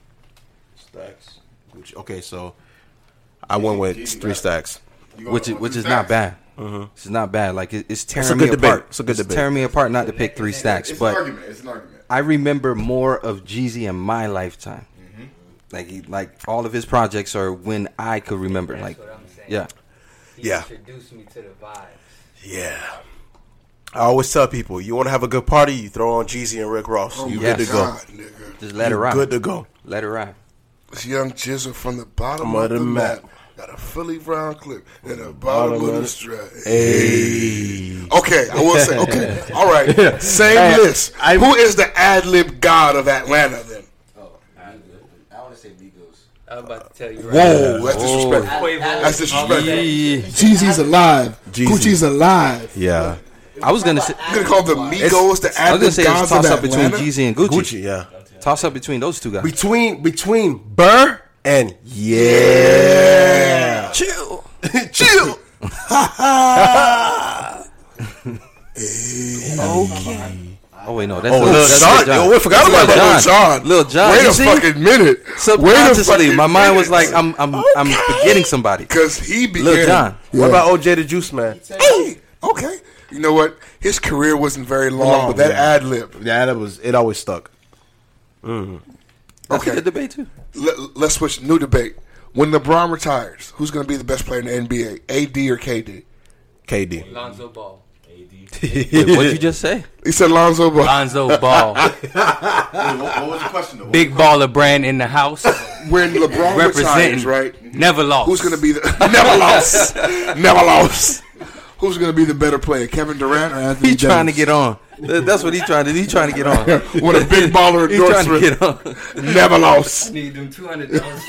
Stacks. Gucci. Okay, so I went with Jeezy three got it. stacks. Which is which is not bad. It's not bad. Like it, it's tearing a me good debate. apart. It's a good debate. tearing me apart not to pick three stacks, It's an but argument. It's an argument. I remember more of Jeezy in my lifetime. Like he, like all of his projects are when I could remember. That's Like what I'm saying. yeah. He Yeah. introduced me to the vibes. Yeah. I always tell people, you want to have a good party, you throw on Jeezy and Rick Ross. Oh you yes. good to go. God, nigga. Just let it You ride. good to go. Let it ride. This young Jizzle from the bottom From of the the map. map. Got a fully round clip in the bottom, bottom of of the strap. Hey. Okay, I will say, okay. All right. Same Hey, list. I- Who is the ad lib god of Atlanta then? Oh, I want to say Migos. I was about to tell you right Whoa, that's disrespectful. Quavo. That's disrespectful. Yeah. Jeezy's alive. Jeezy. Gucci's alive. Yeah. I was gonna say You gonna call the Migos the I ad was gonna lib say it's gods of toss up between Atlanta? Jeezy and Gucci. Gucci, yeah. Toss up between those two guys. Between between Burr and yeah. Chill. Chill. Okay. Oh wait, no, that's Oh, Lil, Lil that's Jon. Lil Jon. Yo, we forgot That's about Lil Jon. Lil Jon. Wait You a see? fucking minute. Wait a Subconsciously, fucking my mind was minute. like, I'm, I'm, I'm forgetting somebody. Because he began. Lil Jon. What about O J the Juice Man? Hey, okay. You know what? His career wasn't very long, Long, but that yeah. ad lib. Yeah, that was. It always stuck. Mm-hmm. That's Okay. a good debate too. Let, let's switch. New debate. When LeBron retires, who's going to be the best player in the N B A? A D or K D? K D. Lonzo Ball. Wait, what'd you just say? He said Lonzo Ball. Lonzo Ball. Wait, what, what was the question though? Big baller brand in the house. When LeBron retires, Representing. right? Never lost. Who's going to be the never lost? Never lost. Who's going to be the better player, Kevin Durant or Anthony He Davis? trying to get on. That's what he trying to. He trying to get on. With a big baller He trying to endorsement. get on. Never lost. Need them two hundred dollars.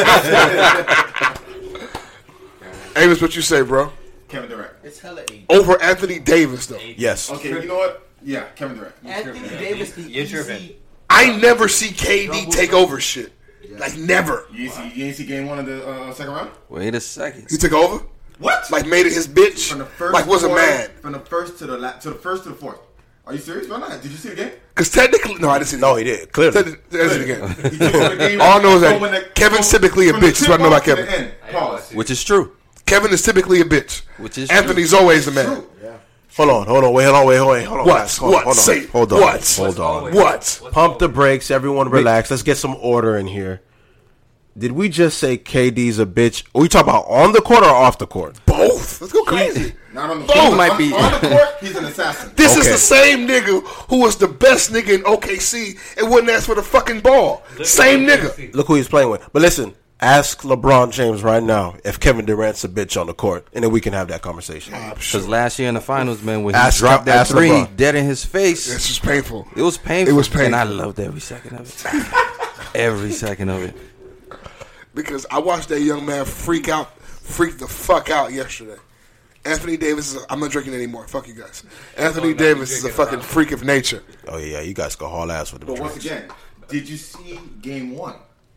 Amos, what you say, bro? Kevin Durant. It's hella eight. Over Anthony Davis, though. Yes. Okay, you know what? Yeah, Kevin Durant. Anthony Davis, the You're tripping. easy. I never see K D take over shit. Like, never. You ain't see, you ain't see game one of the uh, second round? Wait a second. He took over? What? Like, made it his bitch? From the first Like, was a quarter- man? From the first to the la- to the first to the fourth. Are you serious? Why not? Did you see the game? Because technically, no, I didn't see the No, game. he did. Clearly. Technically, I didn't see the game. He took over the game. All I know is that So when the- Kevin's so typically a from the bitch. That's what I know about tip-off to Kevin. the end. Pause. Which is true. Kevin is typically a bitch. Which is Anthony's always a man. True. Hold on, hold on, wait, hold on, wait, hold on, hold on. What? guys, Hold What? on, hold on. Say- hold on. what? Hold on. What? Pump the brakes, everyone relax. Let's get some order in here. Did we just say K D's a bitch? Are we talking about on the court or off the court? Both. Let's go crazy. Not on the Both. court. might on, be- on the court. He's an assassin. This is Okay. the same nigga who was the best nigga in O K C and wouldn't ask for the fucking ball. Same nigga. Look who he's playing with. But listen, ask LeBron James right now if Kevin Durant's a bitch on the court, and then we can have that conversation. Because last year in the finals, man, when he Ask- dropped that ask three LeBron. dead in his face, It's just painful. it was painful. It was painful. And I loved every second of it. Every second of it. Because I watched that young man freak out, freak the fuck out yesterday. Anthony Davis is a, I'm not drinking anymore. Fuck you guys. Anthony Davis is a fucking freak of nature. Oh yeah, you guys go haul ass with them But once drinks. again, did you see game one?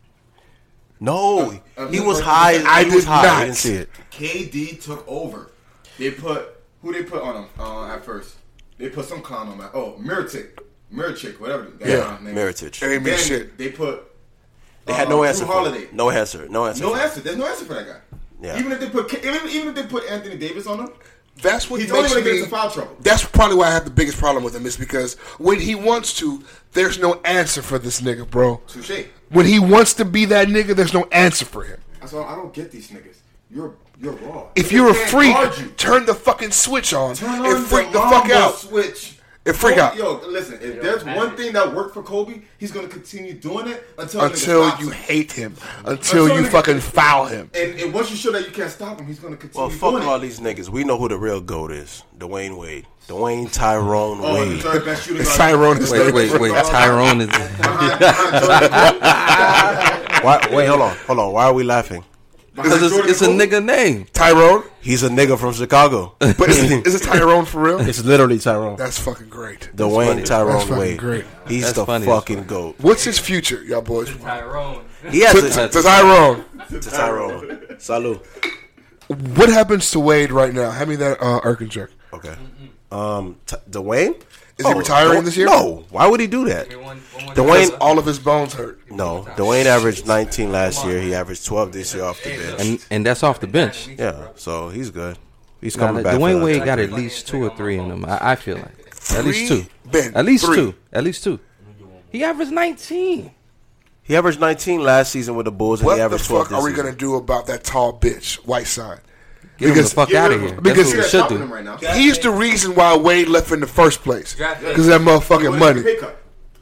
No, Uh, he uh, was uh, high. I he was did high. not. I didn't see it. K D took over. They put who they put on him uh, at first. They put some clown on that. Oh, Miritic, Miritic, whatever. That Yeah, clown's name is. Miritich. It ain't mean Then shit. they put. They had uh, no Drew answer. For Holiday. it. No answer. No answer. No for it. answer. There's no answer for that guy. Yeah. Even if they put even, even if they put Anthony Davis on him, That's what he's only makes going to get me. into foul trouble. That's probably why I have the biggest problem with him is because when he wants to, there's no answer for this nigga, bro. Touche. When he wants to be that nigga, there's no answer for him. That's all. I don't get these niggas. You're you're raw. If They you're a can't freak, guard you. turn the fucking switch on Turn on and freak the, Mamba fuck out. Switch. And freak Kobe- out. Yo, listen. If there's one thing that worked for Kobe, he's gonna continue doing it until the nigga Until stops you him. hate him. Until Until you nigga- fucking foul him. And, and once you show that you can't stop him, he's gonna continue Well, fuck doing all it. these niggas. We know who the real GOAT is. Dwayne Wade. Dwayne Tyrone Oh, Wade. the third best shooting guard. Tyrone is Wait, wait, wait. Tyrone is. Behind- behind Jordan Poole. Why, wait, hold on, hold on. Why are we laughing? Because it's, Jordan it's a Poole. nigga name. Tyrone? He's a nigga from Chicago. But is, is it Tyrone for real? It's literally Tyrone. That's fucking great. Dwayne funny. That's Tyrone fucking Wade. great. He's That's the funny as fucking fuck. GOAT. What's his future, y'all boys? Tyrone. He has To, a, to Tyrone. to Tyrone. Salud. What happens to Wade right now? Hand me that uh, Erkin check. Okay. Um, t- Dwayne? Is he retiring don't- this year? No. Why would he do that? One, one, one, Because Dwayne, all of his bones hurt. no. Dwayne averaged nineteen last year. He averaged twelve this year off the bench. And and that's off the bench. Yeah, so he's good. He's Nah, coming back. Dwayne for Wade that. got at least two or three in him. I, I feel like at least Three? two. Ben, At least three. two. At least two. He averaged nineteen. He averaged nineteen last season with the Bulls, and What he the averaged twelve fuck this are we season. going to do about that tall bitch, Whiteside? Get him Because- the fuck Get out rid of of here. him. That's because- what we You're should stopping do. him right now. He's the reason why Wade left in the first place. Draft pick. Because of that motherfucking He money. wanted a pay cut.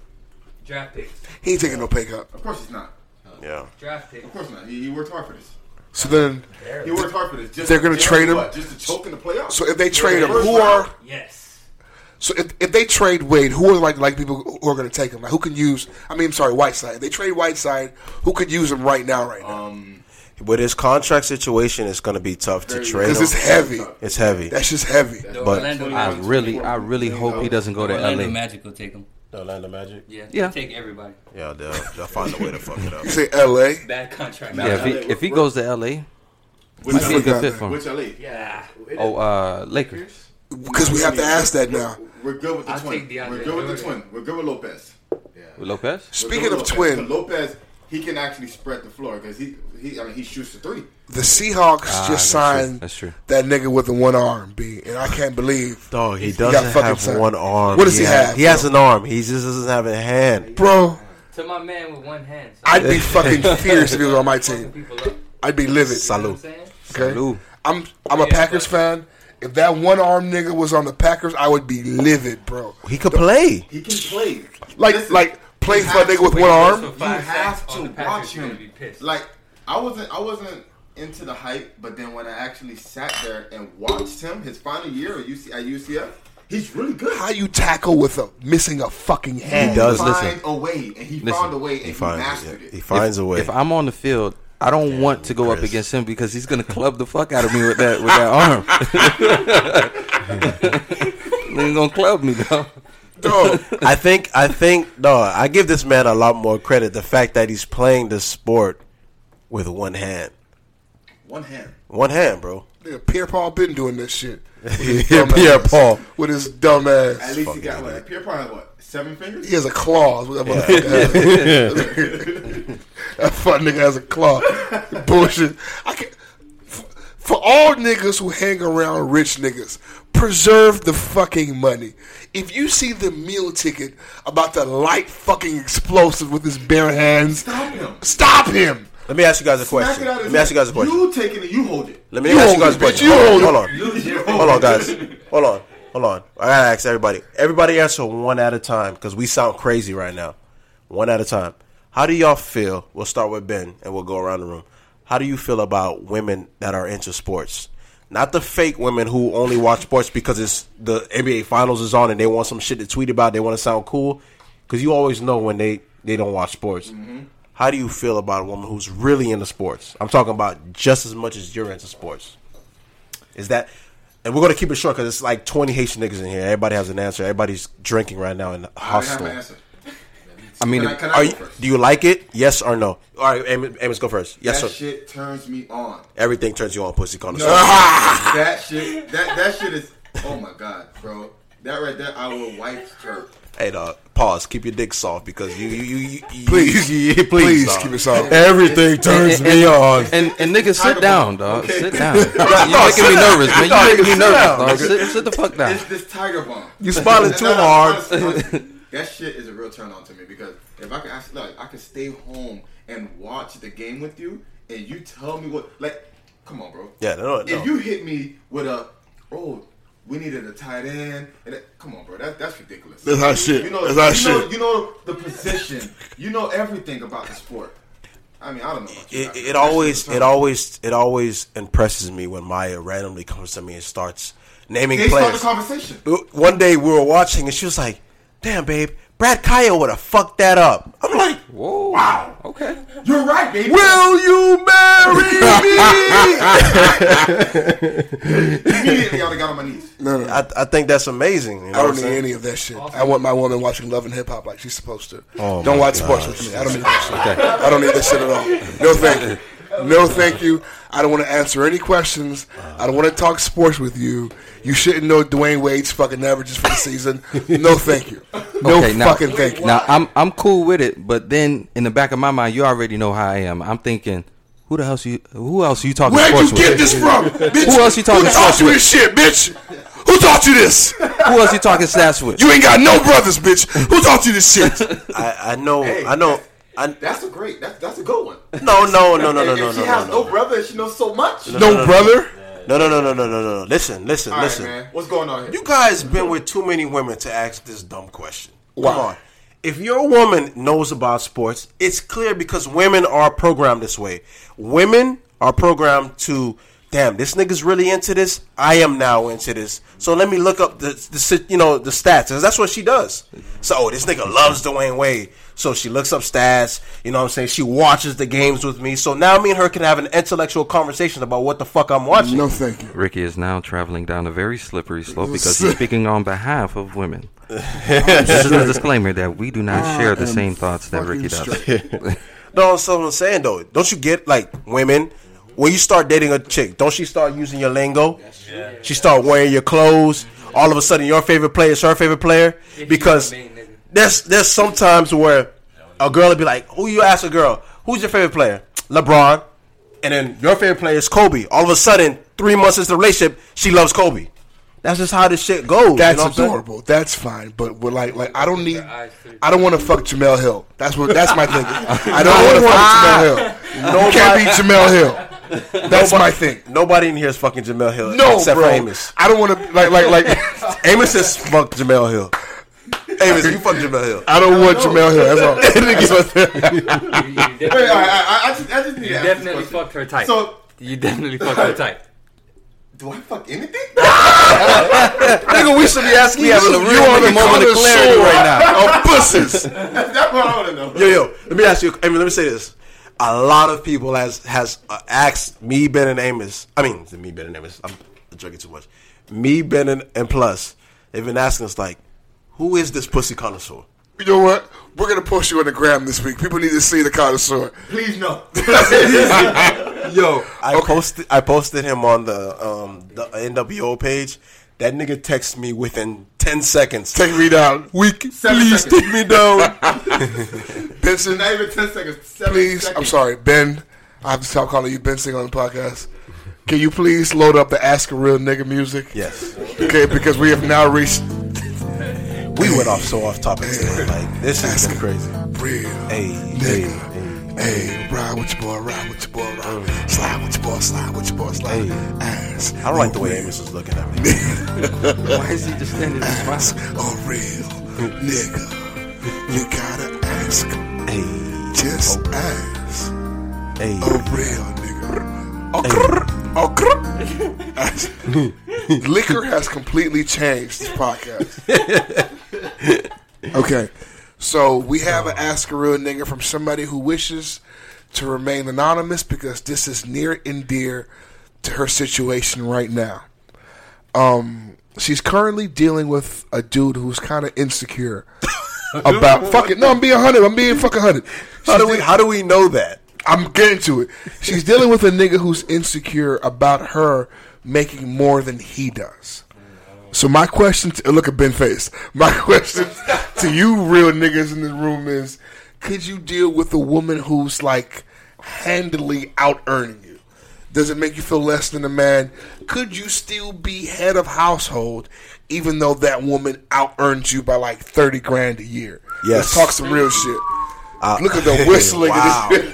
Draft picks. He ain't taking no pay cut. Of course he's not. Yeah. Draft picks. Of course not. He, he worked hard for this. So then, He worked hard for this. Just They're gonna just trade him? what? Just to choke in the playoffs. so if they trade him, First who round? are Yes. so if, if they trade Wade, who are like like people who are going to take him? Like who can use? I mean, I'm sorry, Whiteside. If they trade Whiteside, who could use him right now? Right now, Um, With his contract situation, it's going to be tough to Very- trade because him. it's heavy. It's heavy. That's just heavy. The But- Orlando, I really, I really hope he doesn't go to L Orlando A. Magic will take him. The Orlando Magic? Yeah. Yeah. Take everybody. Yeah, they'll, they'll find a way to fuck it up. You say L A? Bad contract. Yeah, if he if he goes to L A, which might be a L A? good fit for him. Which L A? Yeah. Oh, uh, Lakers. Because we have to ask that now. we're good with the I'll twin. take DeAndre We're good with the Jordan. twin. We're good with Lopez. Yeah. With Lopez? Speaking We're of good with twin, Lopez. Lopez, he can actually spread the floor because he, he, I mean, he shoots the three. the Seahawks Ah, just that's signed true. That's true. that nigga with the one arm, B, and I can't believe. Dog, he got doesn't fucking have signed. one arm. What does he has- have, He has bro? an arm. He just doesn't have a hand. Bro, To my man with one hand. So I'd be fucking fierce if he was on my team. people up. I'd be livid. You know what I'm Salute. saying? Okay, Salute. I'm I'm a Packers fan. If that one arm nigga was on the Packers, I would be livid, bro. He could play. He can play. Like Listen, like play he for a has nigga to with wait one for arm. some- You Five have sacks to on the Packers, watch you're him. gonna be pissed. Like I wasn't, I wasn't into the hype, but then when I actually sat there and watched him, his final year at U C at U C F, he's really good. How you tackle with a missing a fucking hand? He does. Find listen. a way, and he Listen, found a way, and He he, finds mastered it. it. He finds a way. If I'm on the field, I don't want to go up Chris. against him because he's gonna club the fuck out of me with that with that arm. He's gonna club me though. Dog, I think I think no, I give this man a lot more credit. The fact that he's playing the sport with one hand. One hand. One hand, bro. nigga, Pierre Paul been doing this shit. With his Pierre dumb ass. Paul. With his dumb ass. At least he got what? Pierre Paul has what? Seven fingers? He has a claw. What that motherfucker has. That fuck nigga has a claw. Bullshit. I can For all niggas who hang around rich niggas, preserve the fucking money. If you see the meal ticket about to light fucking explosive with his bare hands, Stop him. Stop him. Let me ask you guys a Smack question. it out Let his me ask you guys a head. question. You take it and you hold it. Let me You ask you hold guys a it, question. bitch. You Hold hold on. it. Hold Lose your on. Hold on, guys. Hold on. Hold on. I gotta ask everybody. Everybody answer one at a time because we sound crazy right now. One at a time. How do y'all feel? We'll start with Ben and we'll go around the room. How do you feel about women that are into sports? Not the fake women who only watch sports because it's the N B A Finals is on and they want some shit to tweet about. They want to sound cool. Because you always know when they, they don't watch sports. Mm-hmm. How do you feel about a woman who's really into sports? I'm talking about just as much as you're into sports. Is that... And we're going to keep it short because it's like twenty Haitian niggas in here. Everybody has an answer. Everybody's drinking right now in the I already have hostel. my answer. I mean, Can I, can I Are go you, first? do you like it? Yes or no? All right, Amos, Amos go first. Yes that or shit turns me on. Everything turns you on, pussy. Call That shit, that that shit is. Oh my god, bro. That right there, I will wipe her. Hey, dog. Pause. Keep your dick soft because you, you, you, you Please. you, please, Please dog. keep it soft. Everything turns and, me on. And and niggas, sit Tiger down, Bomb, dog. okay? Sit down. You're making me nervous, man. You're making me nervous, dog. Sit, sit the fuck down. It's this tiger bomb. You smiling And too that- hard. honestly, honestly, that shit is a real turn on to me because if I can actually, like, I can stay home and watch the game with you, and you tell me what, like, come on, bro. Yeah, no, no. If you hit me with a, oh, we needed a tight end, and that, come on, bro, that, that's ridiculous. That's our shit. You know, That's our you know, shit. you know the position. You know everything about the sport. I mean, I don't know about you. It, guys, it but that always, shit is it turn on. always, it always impresses me when Maya randomly comes to me and starts naming They start players. the conversation. One day we were watching and she was like, "Damn, babe, Brad Kyle would have fucked that up." I'm like, Whoa. Wow. Okay. You're right, baby. "Will you marry me?" Immediately, I got on my knees. No, no. I, I think that's amazing. You know I what don't I'm need saying? any of that shit. I want my woman watching Love and Hip Hop like she's supposed to. Oh don't my watch sports gosh. with me. I don't need that shit. I don't need that shit at all. No, thank you. No, thank you. I don't want to answer any questions. I don't want to talk sports with you. You shouldn't know Dwayne Wade's fucking averages for the season. No, thank you. No Okay, now- fucking thank you. Now I'm I'm cool with it, but then in the back of my mind, you already know how I am. I'm thinking, who the hell you? Who else are you talking Where'd sports you get with? this from, bitch? Who else you talking Who taught sports you with? this shit, bitch? Who taught you this? Who else you talking stats with? You ain't got no brothers, bitch. Who taught you this shit? I, I know, Hey, I know. I, That's a great. That's that's a good one. no, no, no, no, no, If no, she no, has no, no brother, and she knows so much. No brother? no, no, no, no, no, no, no. Listen, listen, All right, listen. man. What's going on here? You guys been with too many women to ask this dumb question. Come Why? on. If your woman knows about sports, it's clear because women are programmed this way. Women are programmed to, damn, this nigga's really into this. I am now into this. So let me look up the, the you know, the stats. 'Cause that's what she does. So, oh, this nigga loves Dwayne Wade. So she looks up stats. You know what I'm saying? She watches the games with me. So now me and her can have an intellectual conversation about what the fuck I'm watching. No, thank you. Ricky is now traveling down a very slippery slope because he's speaking on behalf of women. This is a disclaimer that we do not I share the am same thoughts that fucking Ricky does. straight. No, that's what I'm saying though. Don't you get like women when you start dating a chick? Don't she start using your lingo? She start wearing your clothes. all of a sudden your favorite player is her favorite player? Because there's there's sometimes where a girl would be like, who you ask a girl, who's your favorite player? LeBron. And then your favorite player is Kobe. All of a sudden, three months into the relationship, she loves Kobe. That's just how this shit goes. That's you know what adorable. That's fine. But we're like, like I don't need. I don't want to fuck Jamel Hill. That's what. That's my thing. I don't want to fuck Jamel Hill. No, can't be Jamel Hill. That's nobody, my thing. Nobody in here is fucking Jamel Hill. No, except bro. for Amos. I don't want to like, like, like. Amos says fuck Jamel Hill. Amos, you fuck Jamel Hill. I don't want Jamel Hill. That's all. Wait, I, I, I just, I just need You to ask definitely this question. fucked her type. So, you definitely fucked her type. do I fuck anything? Nigga, we should be asking you. having a real nigga moment of clarity right now. Of pussies. That's what I want to know. Yo, yo, let me ask you. I mean, let me say this. A lot of people has has uh, asked me, Ben, and Amos. I mean, me, Ben, and Amos. I'm drinking too much. Me, Ben, and, and Plus. They've been asking us like, who is this pussy connoisseur? You know what? We're gonna post you on the gram this week. People need to see the connoisseur. Please no. Yo, I okay. posted I posted him on the um the N W O page. That nigga texted me within ten seconds. Take me down. Weak. Seven Please seconds. take me down. Benson, Not even ten seconds. Seven please. seconds. I'm sorry, Ben. I have to stop calling you Benson on the podcast. Can you please load up the Ask a Real Nigga music? Yes. Okay, because we have now reached. We went off so off topic today. Like this is been crazy. Real Hey, nigga. hey, Hey, ride with your boy, ride with your boy, ride. Slide with your boy, slide with your boy, slide. Hey. Ass. I don't like the way Amos is looking at me. Why is he just standing there Ass smiling? a real nigga. You gotta ask. Hey, Just ask. hey. A real nigga. Oh, grr, oh, grr. Liquor has completely changed this podcast. Okay. So we have an Ask a Real Nigga from somebody who wishes to remain anonymous because this is near and dear to her situation right now. Um, she's currently dealing with a dude who's kind of insecure about fucking. No, I'm being hundred. I'm being fucking hundred. How do we? How do we know that? I'm getting to it. She's dealing with a nigga who's insecure about her making more than he does. So my question, to, look at Ben face. My question to you real niggas in this room is, could you deal with a woman who's like handily out earning you? Does it make you feel less than a man? Could you still be head of household even though that woman out earns you by like thirty grand a year? Yes. Let's talk some real shit. Uh, Look at the whistling. Wow. Of this.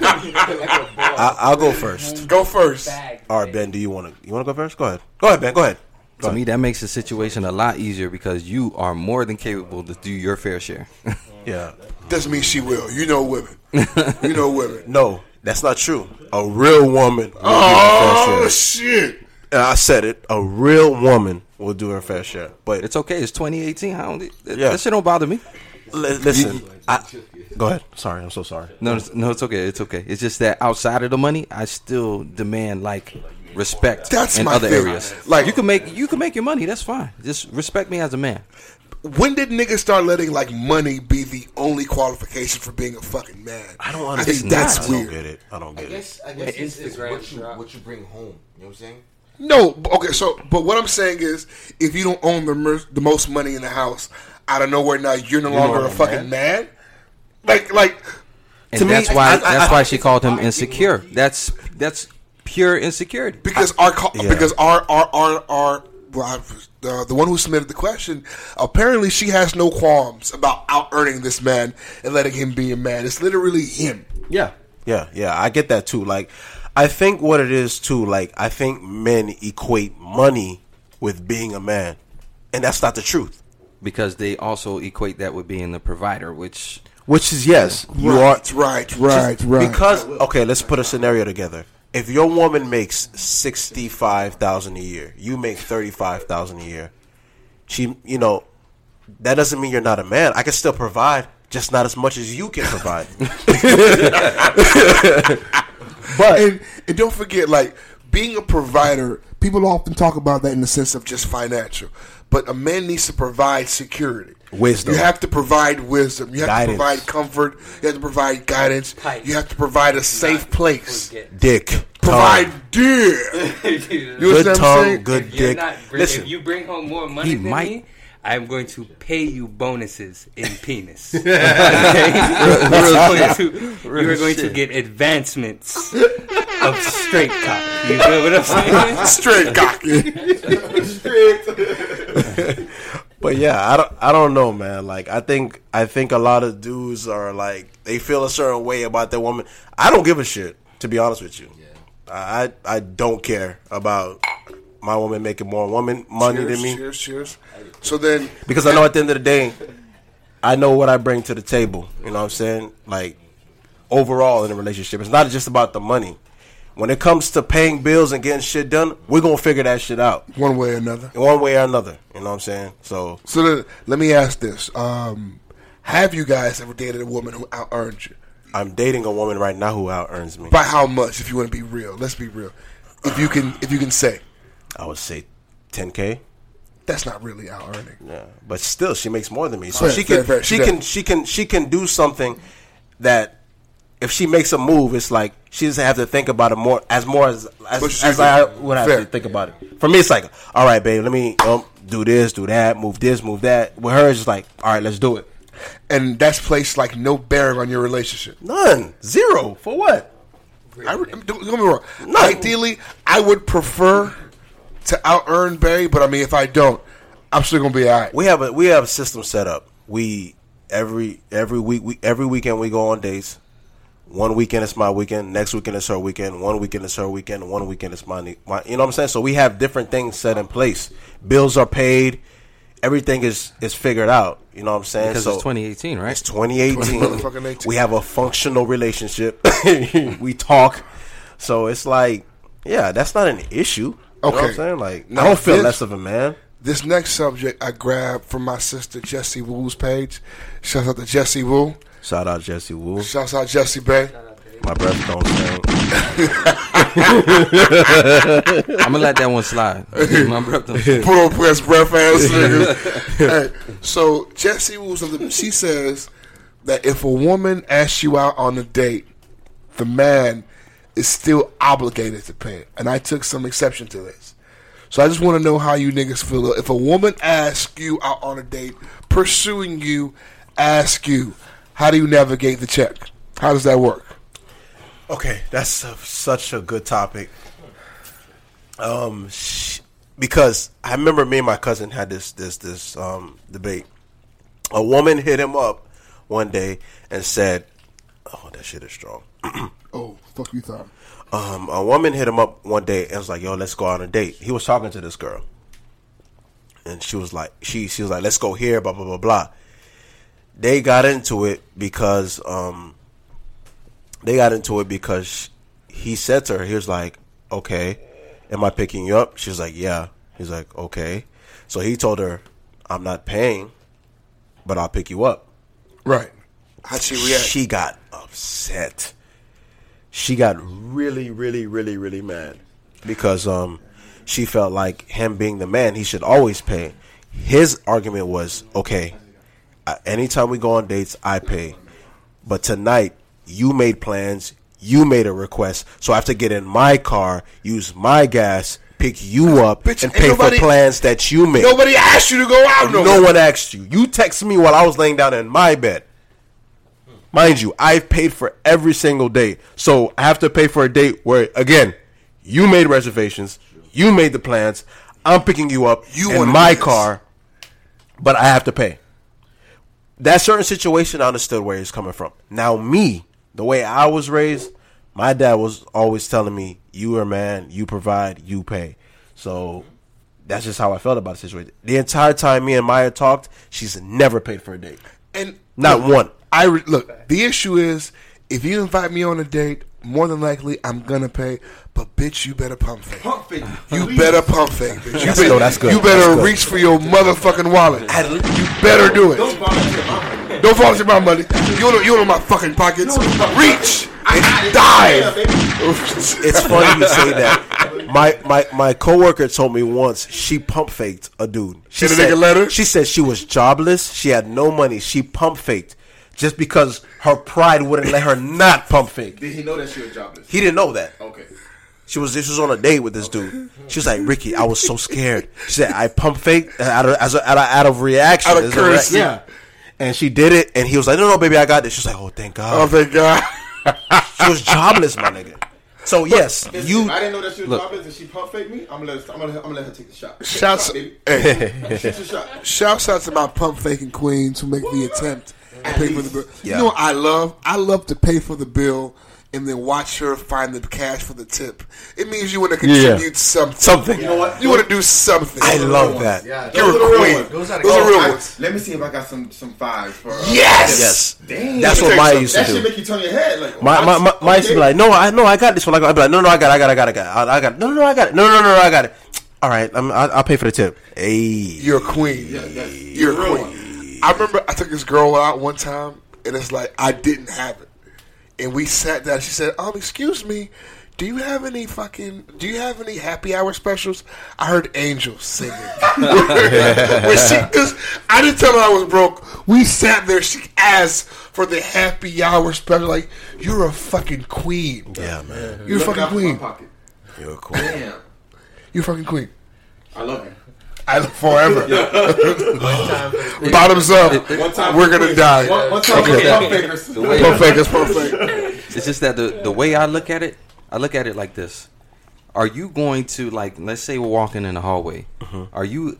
I, I'll go first. Go first. All right, Ben. Do you want to? You want to go first? Go ahead. Go ahead, Ben. Go ahead. Go To ahead. me, that makes the situation a lot easier because you are more than capable to do your fair share. Yeah. Doesn't mean she will. You know women. You know women. No, that's not true. A real woman will Oh, do her fair share. shit. And I said it. A real woman will do her fair share. But It's okay. It's twenty eighteen. I don't. That, Yeah. that shit don't bother me. li- listen. I, go ahead. Sorry, I'm so sorry. No, it's, no, it's okay. It's okay. It's just that outside of the money, I still demand like respect That's in my other thing. areas. Like- you can make you can make your money. That's fine. Just respect me as a man. When did niggas start letting like money be the only qualification for being a fucking man? I don't I understand. think that's I don't weird. get it. I don't I get it. guess I guess it's, it's Instagram what you drop. what you bring home. You know what I'm saying? No, b- okay. So, but what I'm saying is, if you don't own the mer- the most money in the house, out of nowhere now you're no longer no a fucking man. Like, like And To me, that's why I- I- that's I- why she called him insecure. That's that's pure insecurity. because our co- yeah. because our our our, our well, I, uh, the one who submitted the question, apparently she has no qualms about out earning this man and letting him be a man. It's literally him. Yeah, yeah, yeah. I get that too. Like, I think what it is too. Like, I think men equate money with being a man, and that's not the truth. Because they also equate that with being the provider, which Which is yes, you are Right, right, right, right. because okay. Let's put a scenario together. If your woman makes sixty five thousand a year, you make thirty five thousand a year. She, you know, that doesn't mean you're not a man. I can still provide, just not as much as you can provide. But and, and don't forget, like being a provider, people often talk about that in the sense of just financial. But a man needs to provide security, Wisdom. You have to provide wisdom. You have Guidance. to provide comfort. You have to provide guidance. Pipe. You have to provide a safe place. Dick. Provide provide dear. You Good understand tongue, what I'm saying? good If you're dick. not bring- Listen, if you bring home more money He than might- me, I'm going to pay you bonuses in penis. Real- Okay? real you are going shit. to, Real you are going to shit. get advancements of straight cock. You feel what I'm saying? Straight cocky. But yeah, I don't, I don't know, man. Like, I think, I think a lot of dudes are like, they feel a certain way about their woman. I don't give a shit, to be honest with you. Yeah. I, I don't care about my woman making more woman money cheers, than me. Cheers, cheers. So then, because I know at the end of the day, I know what I bring to the table. You know what I'm saying? Like, overall in a relationship, it's not just about the money. When it comes to paying bills and getting shit done, we're going to figure that shit out. One way or another. One way or another. You know what I'm saying? So, So then, let me ask this: um, have you guys ever dated a woman who out earned you? I'm dating a woman right now who out earns me. By how much? If you want to be real, let's be real. If you can, if you can say, I would say ten K. That's not really out earning. Yeah, but still, she makes more than me. So Fair, she fair, can, fair. she She can, does. she can, she can do something that, if she makes a move, it's like she doesn't have to think about it more as more as as, But she as can- I would have fair. to think about it. For me, it's like, all right, babe, let me um, do this, do that, move this, move that. With her, it's just like, all right, let's do it. And that's placed like no bearing on your relationship. None, zero. For what? I, re- don't don't get me wrong. Ideally, I would prefer to out earn Barry, but I mean, if I don't, I'm still gonna be all right. We have a we have a system set up. We every every week we every weekend we go on dates. One weekend is my weekend. Next weekend is her weekend. One weekend is her weekend. One weekend is my, my. You know what I'm saying? So we have different things set in place. Bills are paid. Everything is, is figured out. You know what I'm saying? Because so it's twenty eighteen, right? It's twenty eighteen. Motherfucking eighteen. We have a functional relationship. We talk. So it's like, yeah, that's not an issue. You know what I'm Okay. saying? Like, Now I don't feel this- less of a man. This next subject I grabbed from my sister Jessie Woo's page. Shout out to Jessie Woo. Shout out Jesse Wu. Shouts out Jessie Bay. My breath don't stink. I'm gonna let that one slide. My breath don't stink. Put on press breath ass niggas. Hey, so Jessie Woo's of the, she says that if a woman asks you out on a date, the man is still obligated to pay. And I took some exception to this. So I just want to know how you niggas feel. If a woman asks you out on a date, pursuing you, ask you, how do you navigate the check? How does that work? Okay, that's a, such a good topic. Um, sh- because I remember me and my cousin had this this this um debate. A woman hit him up one day and said, "Oh, that shit is strong." Oh, fuck you thought. Um, a woman hit him up one day and was like, "Yo, let's go on a date." He was talking to this girl, and she was like, "She she was like, let's go here." Blah blah blah blah. They got into it because um. They got into it because he said to her, he was like, okay, am I picking you up? She's like, yeah. He's like, okay. So he told her, I'm not paying, but I'll pick you up. Right. How'd she react? She got upset. She got really, really, really, really mad because um, she felt like him being the man, he should always pay. His argument was, okay, uh, anytime we go on dates, I pay. But tonight, you made plans, you made a request, so I have to get in my car, use my gas, pick you up, Bitch, and ain't pay nobody- for plans that you made. Nobody asked you to go out. No nowhere. one asked you. You texted me while I was laying down in my bed. Mind you, I've paid for every single date. So I have to pay for a date where, again, you made reservations, you made the plans, I'm picking you up You in wanna my do this. car, but I have to pay. That certain situation, I understood where he's coming from. Now me, the way I was raised, my dad was always telling me, you are a man, you provide, you pay. So that's just how I felt about the situation. The entire time me and Maya talked, she's never paid for a date. And Not look, one. I re- look. The issue is, if you invite me on a date, more than likely I'm gonna pay. But bitch, you better pump fake. Pump fake. You Please. better pump fake, bitch. You, That's better, good, that's good, you better that's good. reach for your motherfucking wallet. You better do it. Don't volunteer my money. Don't volunteer my money. You don't, you don't know my fucking pockets. Reach and dive. It's funny you say that. My my my coworker told me once she pump faked a dude. She Did a nigga let her? She said she was jobless. She had no money. She pump faked just because her pride wouldn't let her not pump fake. Did he know that she was jobless? He didn't know that. Okay. She was this was on a date with this dude. She was like, Ricky, I was so scared. She said, I pump fake out of as a, out of, out of reaction, Out of courtesy. yeah. And she did it, and he was like, no, no, baby, I got this. She was like, oh, thank God. Oh, thank God. She was jobless, my nigga. So yes, Listen, you. I didn't know that she was look, jobless, and she pump fake me. I'm gonna let her, I'm gonna, I'm gonna let her take the shot. Shouts, Shot, baby. hey, Shoot your shot. shouts out to my pump faking queens who make the attempt to pay for the bill. Yeah. You know what I love? I love to pay for the bill and then watch her find the cash for the tip. It means you want to contribute Yeah. something. Something. You know what? You want to do something. I Those are the love real that. ones. Yeah, You're those are a the real queen. ones. Those are Those are real I- ones. Let me see if I got some some fives for. Uh, Yes! Yes. Damn. That's what Maya used to That do. shit make you turn your head. Like, My my my, my used to be like, no, I no, I got this one. I'd be like, no, no, I got, it, I got, it, I got, it, I got, it. I I got, it. no, no, no, I got it. No, no, no, no, I got it. All right, I'm, I'll, I'll pay for the tip. Hey, You're a queen. Yeah, yes. You're a queen. I remember I took this girl out one time, and it's like I didn't have it, and we sat down. She said, "Um, excuse me, do you have any fucking? Do you have any happy hour specials?" I heard angels singing. When she, because I didn't tell her I was broke. We sat there. She asked for the happy hour special. Like, you're a fucking queen. yeah, man, You're a Looking fucking out for my queen. pocket. you're a queen. Damn. You're a fucking queen. I love you. I forever. Bottoms up. One time We're for gonna queen. die. One, one time for Okay. pump fakers. The way- Pump fakers, pump fakers. It's just that the the way I look at it, I look at it like this: are you going to, like, let's say we're walking in the hallway, are you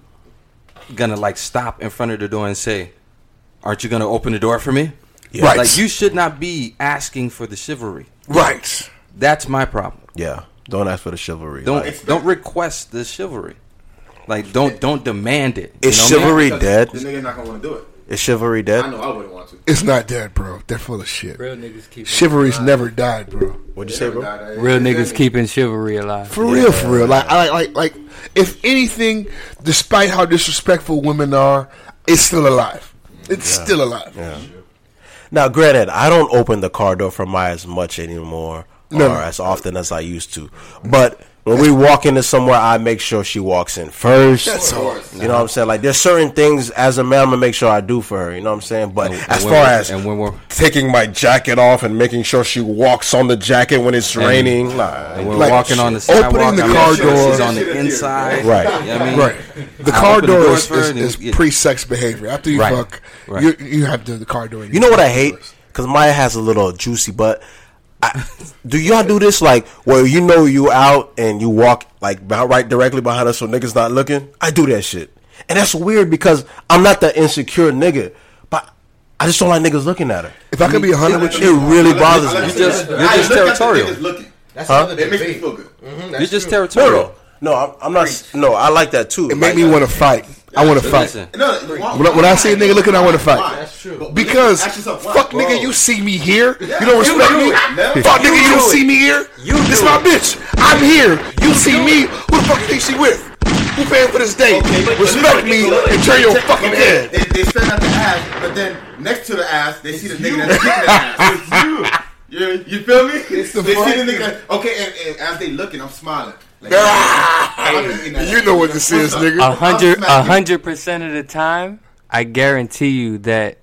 gonna like stop in front of the door and say, "Aren't you gonna open the door for me?" Yeah. Right. Like, you should not be asking for the chivalry. Right. That's my problem. Yeah, don't ask for the chivalry. Don't Like, don't request the chivalry. Like, don't don't demand it. Is You know what I mean? chivalry Because dead? The nigga not gonna want to do it. Is chivalry I dead? know I wouldn't want to. It's not dead, bro. They're full of shit. Real niggas keep Chivalry's never died, bro. What'd you say, bro? real niggas keeping chivalry alive. For real, for real. Like, I like, like, like, if anything, despite how disrespectful women are, it's still alive. It's still alive. Yeah. Now, granted, I don't open the car door for Maya as much anymore, No, or no. as often as I used to. But when we walk into somewhere, I make sure she walks in first. That's all. You know what I'm saying? Like, there's certain things as a man I'm gonna make sure I do for her. You know what I'm saying? But And- as and far when- as and when we're taking my jacket off and making sure she walks on the jacket when it's And- raining, nah. and we're Like, walking on the opening sidewalk, the I make car sure door- she's on the inside. Right. You know what I mean? Right. The I car open the door doors is, for is, her and is you- pre-sex behavior. After you Right. fuck, Right. you you have to the car door. You know what I hate? Because Maya has a little juicy butt. I, do y'all do this like where you know you out and you walk like behind, right directly behind us so niggas not looking? I do that shit, and that's weird because I'm not that insecure nigga, but I just don't like niggas looking at her. If I could be a hundred with It you, really bothers I me. like You just- to- you're I just look at the territorial. niggas looking. That's Huh? another It makes me debate. feel good. Mhm, You're that's just true. No, territorial. no, no, I'm, I'm not. No, I like that too. it make Like, me want to fight. I want to fight. Listen, No, When I, when I see a nigga looking, I want to fight. That's true. But Because ask yourself why. fuck Bro. nigga, you see me here, Yeah. you don't You respect do me. it, man. Fuck You nigga, you do don't it. see me here. You This do my it. bitch. I'm here. You see me. Who the fuck you think she with? Who paying for this date? Okay, but- Respect but- me but- and turn your but- fucking okay, head. They, they straight out the ass, but then next to the ass, they see the nigga that's kicking the ass. It's you. You, you feel me? It's the they see fucking- the nigga. Okay, and, and as they looking, I'm smiling. Like, Ah, I'm eating that you ass. know what this is, What's up? nigga. A hundred, I'm smacking. a hundred percent of the time, I guarantee you that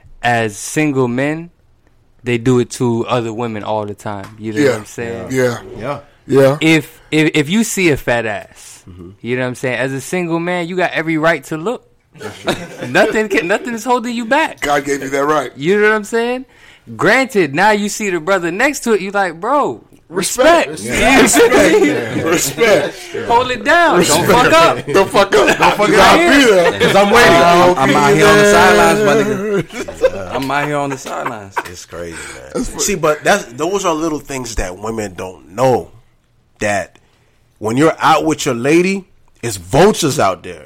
as single men, they do it to other women all the time. You know Yeah. what I'm saying? Yeah, yeah, yeah. If if if you see a fat ass, you know what I'm saying. As a single man, you got every right to look. nothing can, nothing is holding you back. God gave you that right. You know what I'm saying? Granted, now you see the brother next to it, you like, bro, respect. Respect. You know what I'm saying? Respect. Hold it down. Don't fuck up. Don't fuck up. Don't fuck You up. out I'll here. be there. because I'm waiting. I'm, I'm out here on the sidelines, my nigga. I'm out here on the sidelines. It's crazy, man. See, but that's those are little things that women don't know. That when you're out with your lady, it's vultures out there,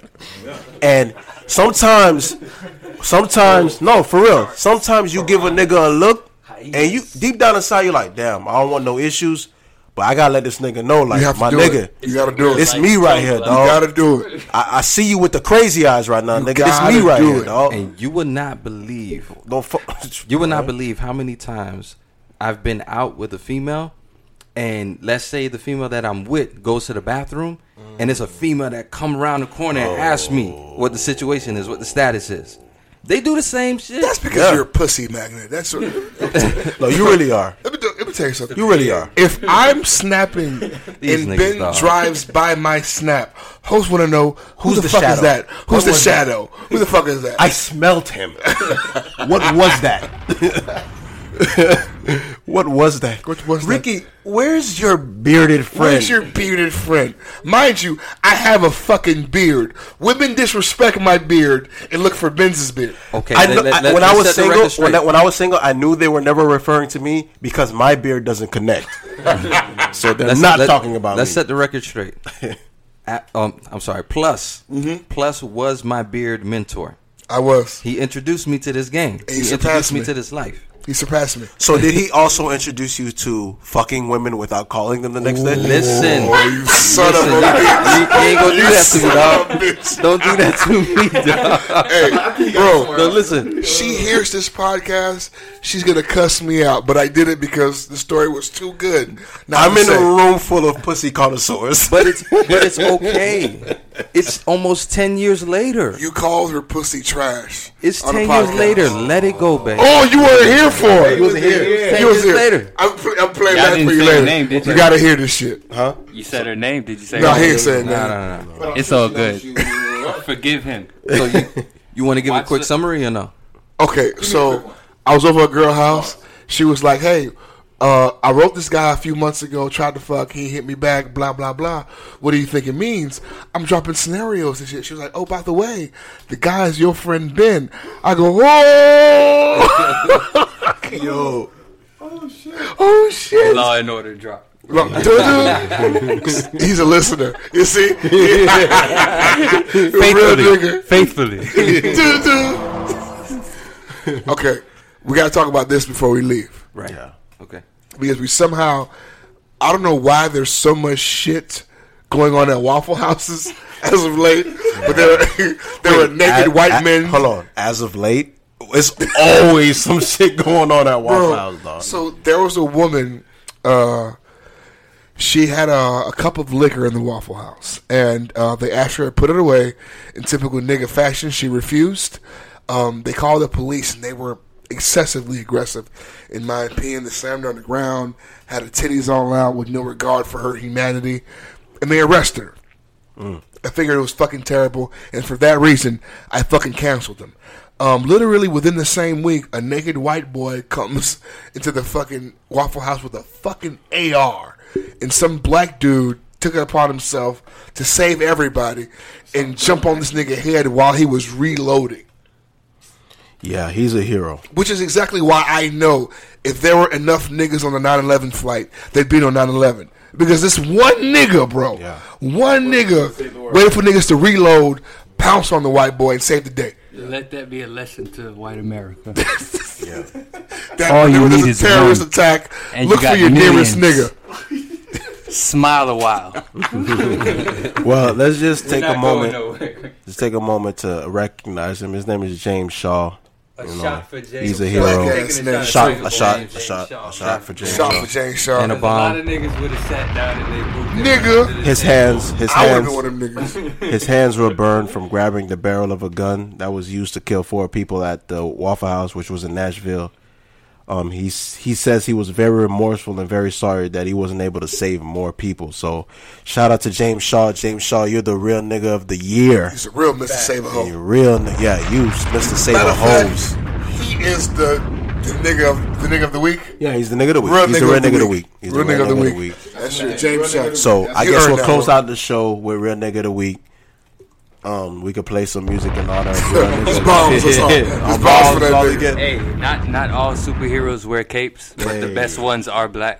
and sometimes, sometimes no, for real. Sometimes you give a nigga a look, and you deep down inside you're like, damn, I don't want no issues, but I gotta let this nigga know, like, You have to my do nigga, it. You gotta do it. It's me right here, You dog. gotta do it. I, I see you with the crazy eyes right now, You nigga. It's gotta me right do here, it. dog. And you would not believe, Don't fu- you would not believe how many times I've been out with a female, and let's say the female that I'm with goes to the bathroom, and it's a female that come around the corner and asks me what the situation is, what the status is. They do the same shit. That's because Yeah. you're a pussy magnet. That's what. No, you really are. Let me, tell, let me tell you something. You really are. If I'm snapping These and niggas, Ben dog. drives by my snap, hosts want to know who Who's the, the fuck shadow? is that? Who's What the was that? shadow? Who the fuck is that? I smelt him. What was that? What was that? What was that? Ricky, where's your bearded friend? Where's your bearded friend? Mind you, I have a fucking beard. Women disrespect my beard and look for Benz's beard. Okay, I let- know, let- I- let- when I let's was set the single, record straight. when I, when I was single, I knew they were never referring to me because my beard doesn't connect. So they're Let's- not let- talking about Let's me. set the record straight. At, um, I'm sorry. Plus, Plus was my beard mentor. I was. He introduced me to this game. He He, surpassed introduced me me. to this life. He surpassed me. So did he also introduce you to fucking women without calling them the next day? Listen, Oh, you son listen, of a bitch. you, you ain't gonna do You that to me, son dog. of a bitch. Don't do that to me, dog. Hey, bro. No, listen. She hears this podcast, she's gonna cuss me out, but I did it because the story was too good. Not I'm to in say. a room full of pussy connoisseurs. But it's but it's okay. It's almost ten years later. You called her pussy trash. It's on the ten years podcast. later. Let it go, babe. Oh, you weren't here for it. He wasn't here. Ten You was years here. later. I'm, pl- I'm playing Y'all back didn't for you say her later. name, did you you? gotta hear this shit. Huh? You said her name. Did you say No, her he name? ain't saying Nah, that. nah, nah. It's all good. Forgive him. So you you want to give a Watch quick the- summary or no? Okay, so I was over at a girl house. She was like, "Hey, uh, I wrote this guy a few months ago. Tried to fuck. He hit me back. Blah blah blah. What do you think it means?" I'm dropping scenarios and shit. She was like, "Oh, by the way, the guy is your friend Ben." I go, "Whoa, Yo. oh shit!" Law and Order drop. Look, doo-doo. He's a listener. You see, real nigga. Faithfully. Doo-doo. Okay, we gotta talk about this before we leave. Right. Yeah. Okay. Because we somehow, I don't know why there's so much shit going on at Waffle Houses as of late, but there were, there were naked At- white at- men. Hold on. As of late, it's always some shit going on at Waffle Bro, House, dog. so there was a woman, uh, she had a, a cup of liquor in the Waffle House, and uh, they asked her to put it away. In typical nigga fashion, she refused. Um, they called the police, and they were excessively aggressive. In my opinion, they slammed her on the ground, had her titties all out with no regard for her humanity, and they arrested her. Mm. I figured it was fucking terrible, and for that reason, I fucking canceled them. Um, literally within the same week, a naked white boy comes into the fucking Waffle House with a fucking A R, and some black dude took it upon himself to save everybody and jump on this nigga head while he was reloading. Yeah, he's a hero. Which is exactly why I know if there were enough niggas on the nine eleven flight, they'd be on nine eleven. Because this one nigga, bro, Yeah. one nigga waiting for niggas to reload, pounce on the white boy, and save the day. Let that be a lesson to white America. That All you whenever there's need a is terrorist one. attack, And look you for got your nearest millions. nigga. Smile a while. Well, let's just take Not a going moment. nowhere. Let's take a moment to recognize him. His name is James Shaw. A You know, shot for James he's a Shaw. hero. Black ass A nigga. shot, James a shot, James a shot, Shaw. a shot for James Shot Shaw. for James Shaw. And a A lot bomb. of niggas would have sat down and they moved Nigga. their His hands, his I would have hands, been one of them niggas. his hands were burned from grabbing the barrel of a gun that was used to kill four people at the Waffle House, which was in Nashville. Um, he he says he was very remorseful and very sorry that he wasn't able to save more people. So, shout out to James Shaw. James Shaw, you're the real nigga of the year. He's a real Mister Save a Hoe. You're real, ni- yeah. You, Mister Save Matter a of fact, Hoes. he is the the nigga of the nigga of the week. Yeah, he's the nigga of the week. Real He's the real nigga of the week. He's Real the nigga of the week. That's true. James Shaw. So I You guess earned we'll that close one. out the show with real nigga of the week. Um, we could play some music in honor of real nigga. It's bombs. It's all- it's Our bombs for bombs, that all nigga. we get. Hey, not not all superheroes wear capes, but the Hey. best ones are black.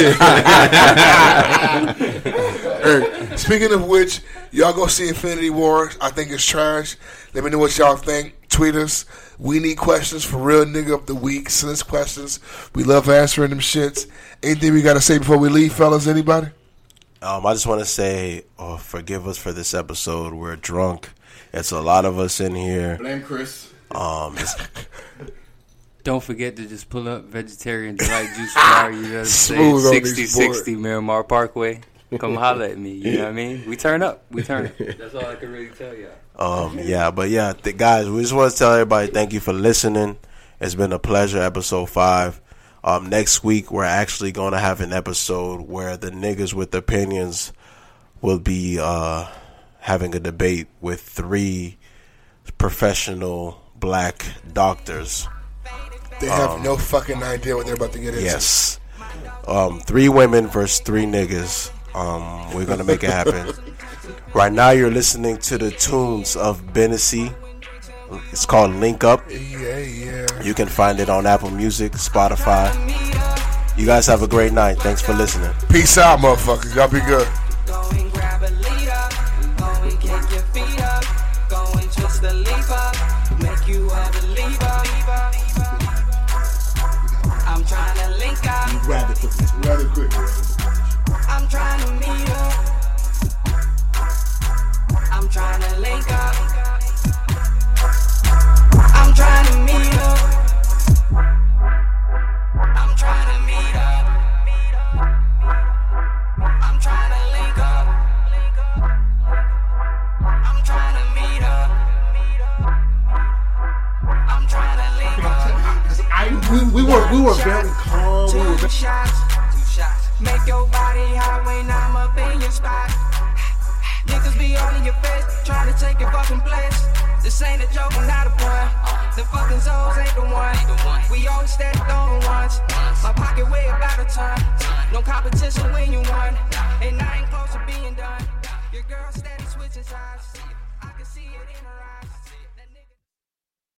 Hey, speaking of which, y'all go see Infinity War. I think it's trash. Let me know what y'all think. Tweet us. We need questions for real nigga of the week. Send us questions. We love answering them shits. Anything we gotta say before we leave, fellas? Anybody? Um, I just want to say, oh, forgive us for this episode. We're drunk. It's a lot of us in here. Blame Chris. Um, it's, Don't forget to just pull up Vegetarian Delight Juice Bar. You know what I'm Smooth saying? on these sixty sixty Miramar Parkway. Come holler at me. You know what I mean? We turn up. We turn up. That's all I can really tell y'all. um, yeah, but yeah, th- guys, we just want to tell everybody thank you for listening. It's been a pleasure. Episode five. Um, next week, we're actually going to have an episode where the niggas with opinions will be uh, having a debate with three professional black doctors. They have um, no fucking idea what they're about to get into. Yes. Um, three women versus three niggas. Um, we're going to make it happen. Right now, you're listening to the tunes of Bennessy. It's called Link Up. Yeah, yeah. You can find it on Apple Music, Spotify. You guys have a great night. Thanks for listening. Peace out, motherfuckers. Y'all be good. Go and grab a leader. Go and kick your feet up. Go and twist the lever. Make you a believer. I'm trying to link up. You grab it quick. Grab it quick. I'm trying to meet up. I'm trying to link up. I'm trying to meet up. I'm trying to meet up. I'm trying to link up. I'm trying to meet up. I'm trying to link up. I, we, we were we were very calm. We were Two shots, two shots. Make your body hot when I'm up in your spot. Niggas be all in your face, trying to take your fucking place. This ain't a joke, not a pun. The fucking Zoes ain't the one. We always stacked on ones. My pocket weigh about a ton. No competition when you won. And I ain't close to being done. Your girl steady switching sides.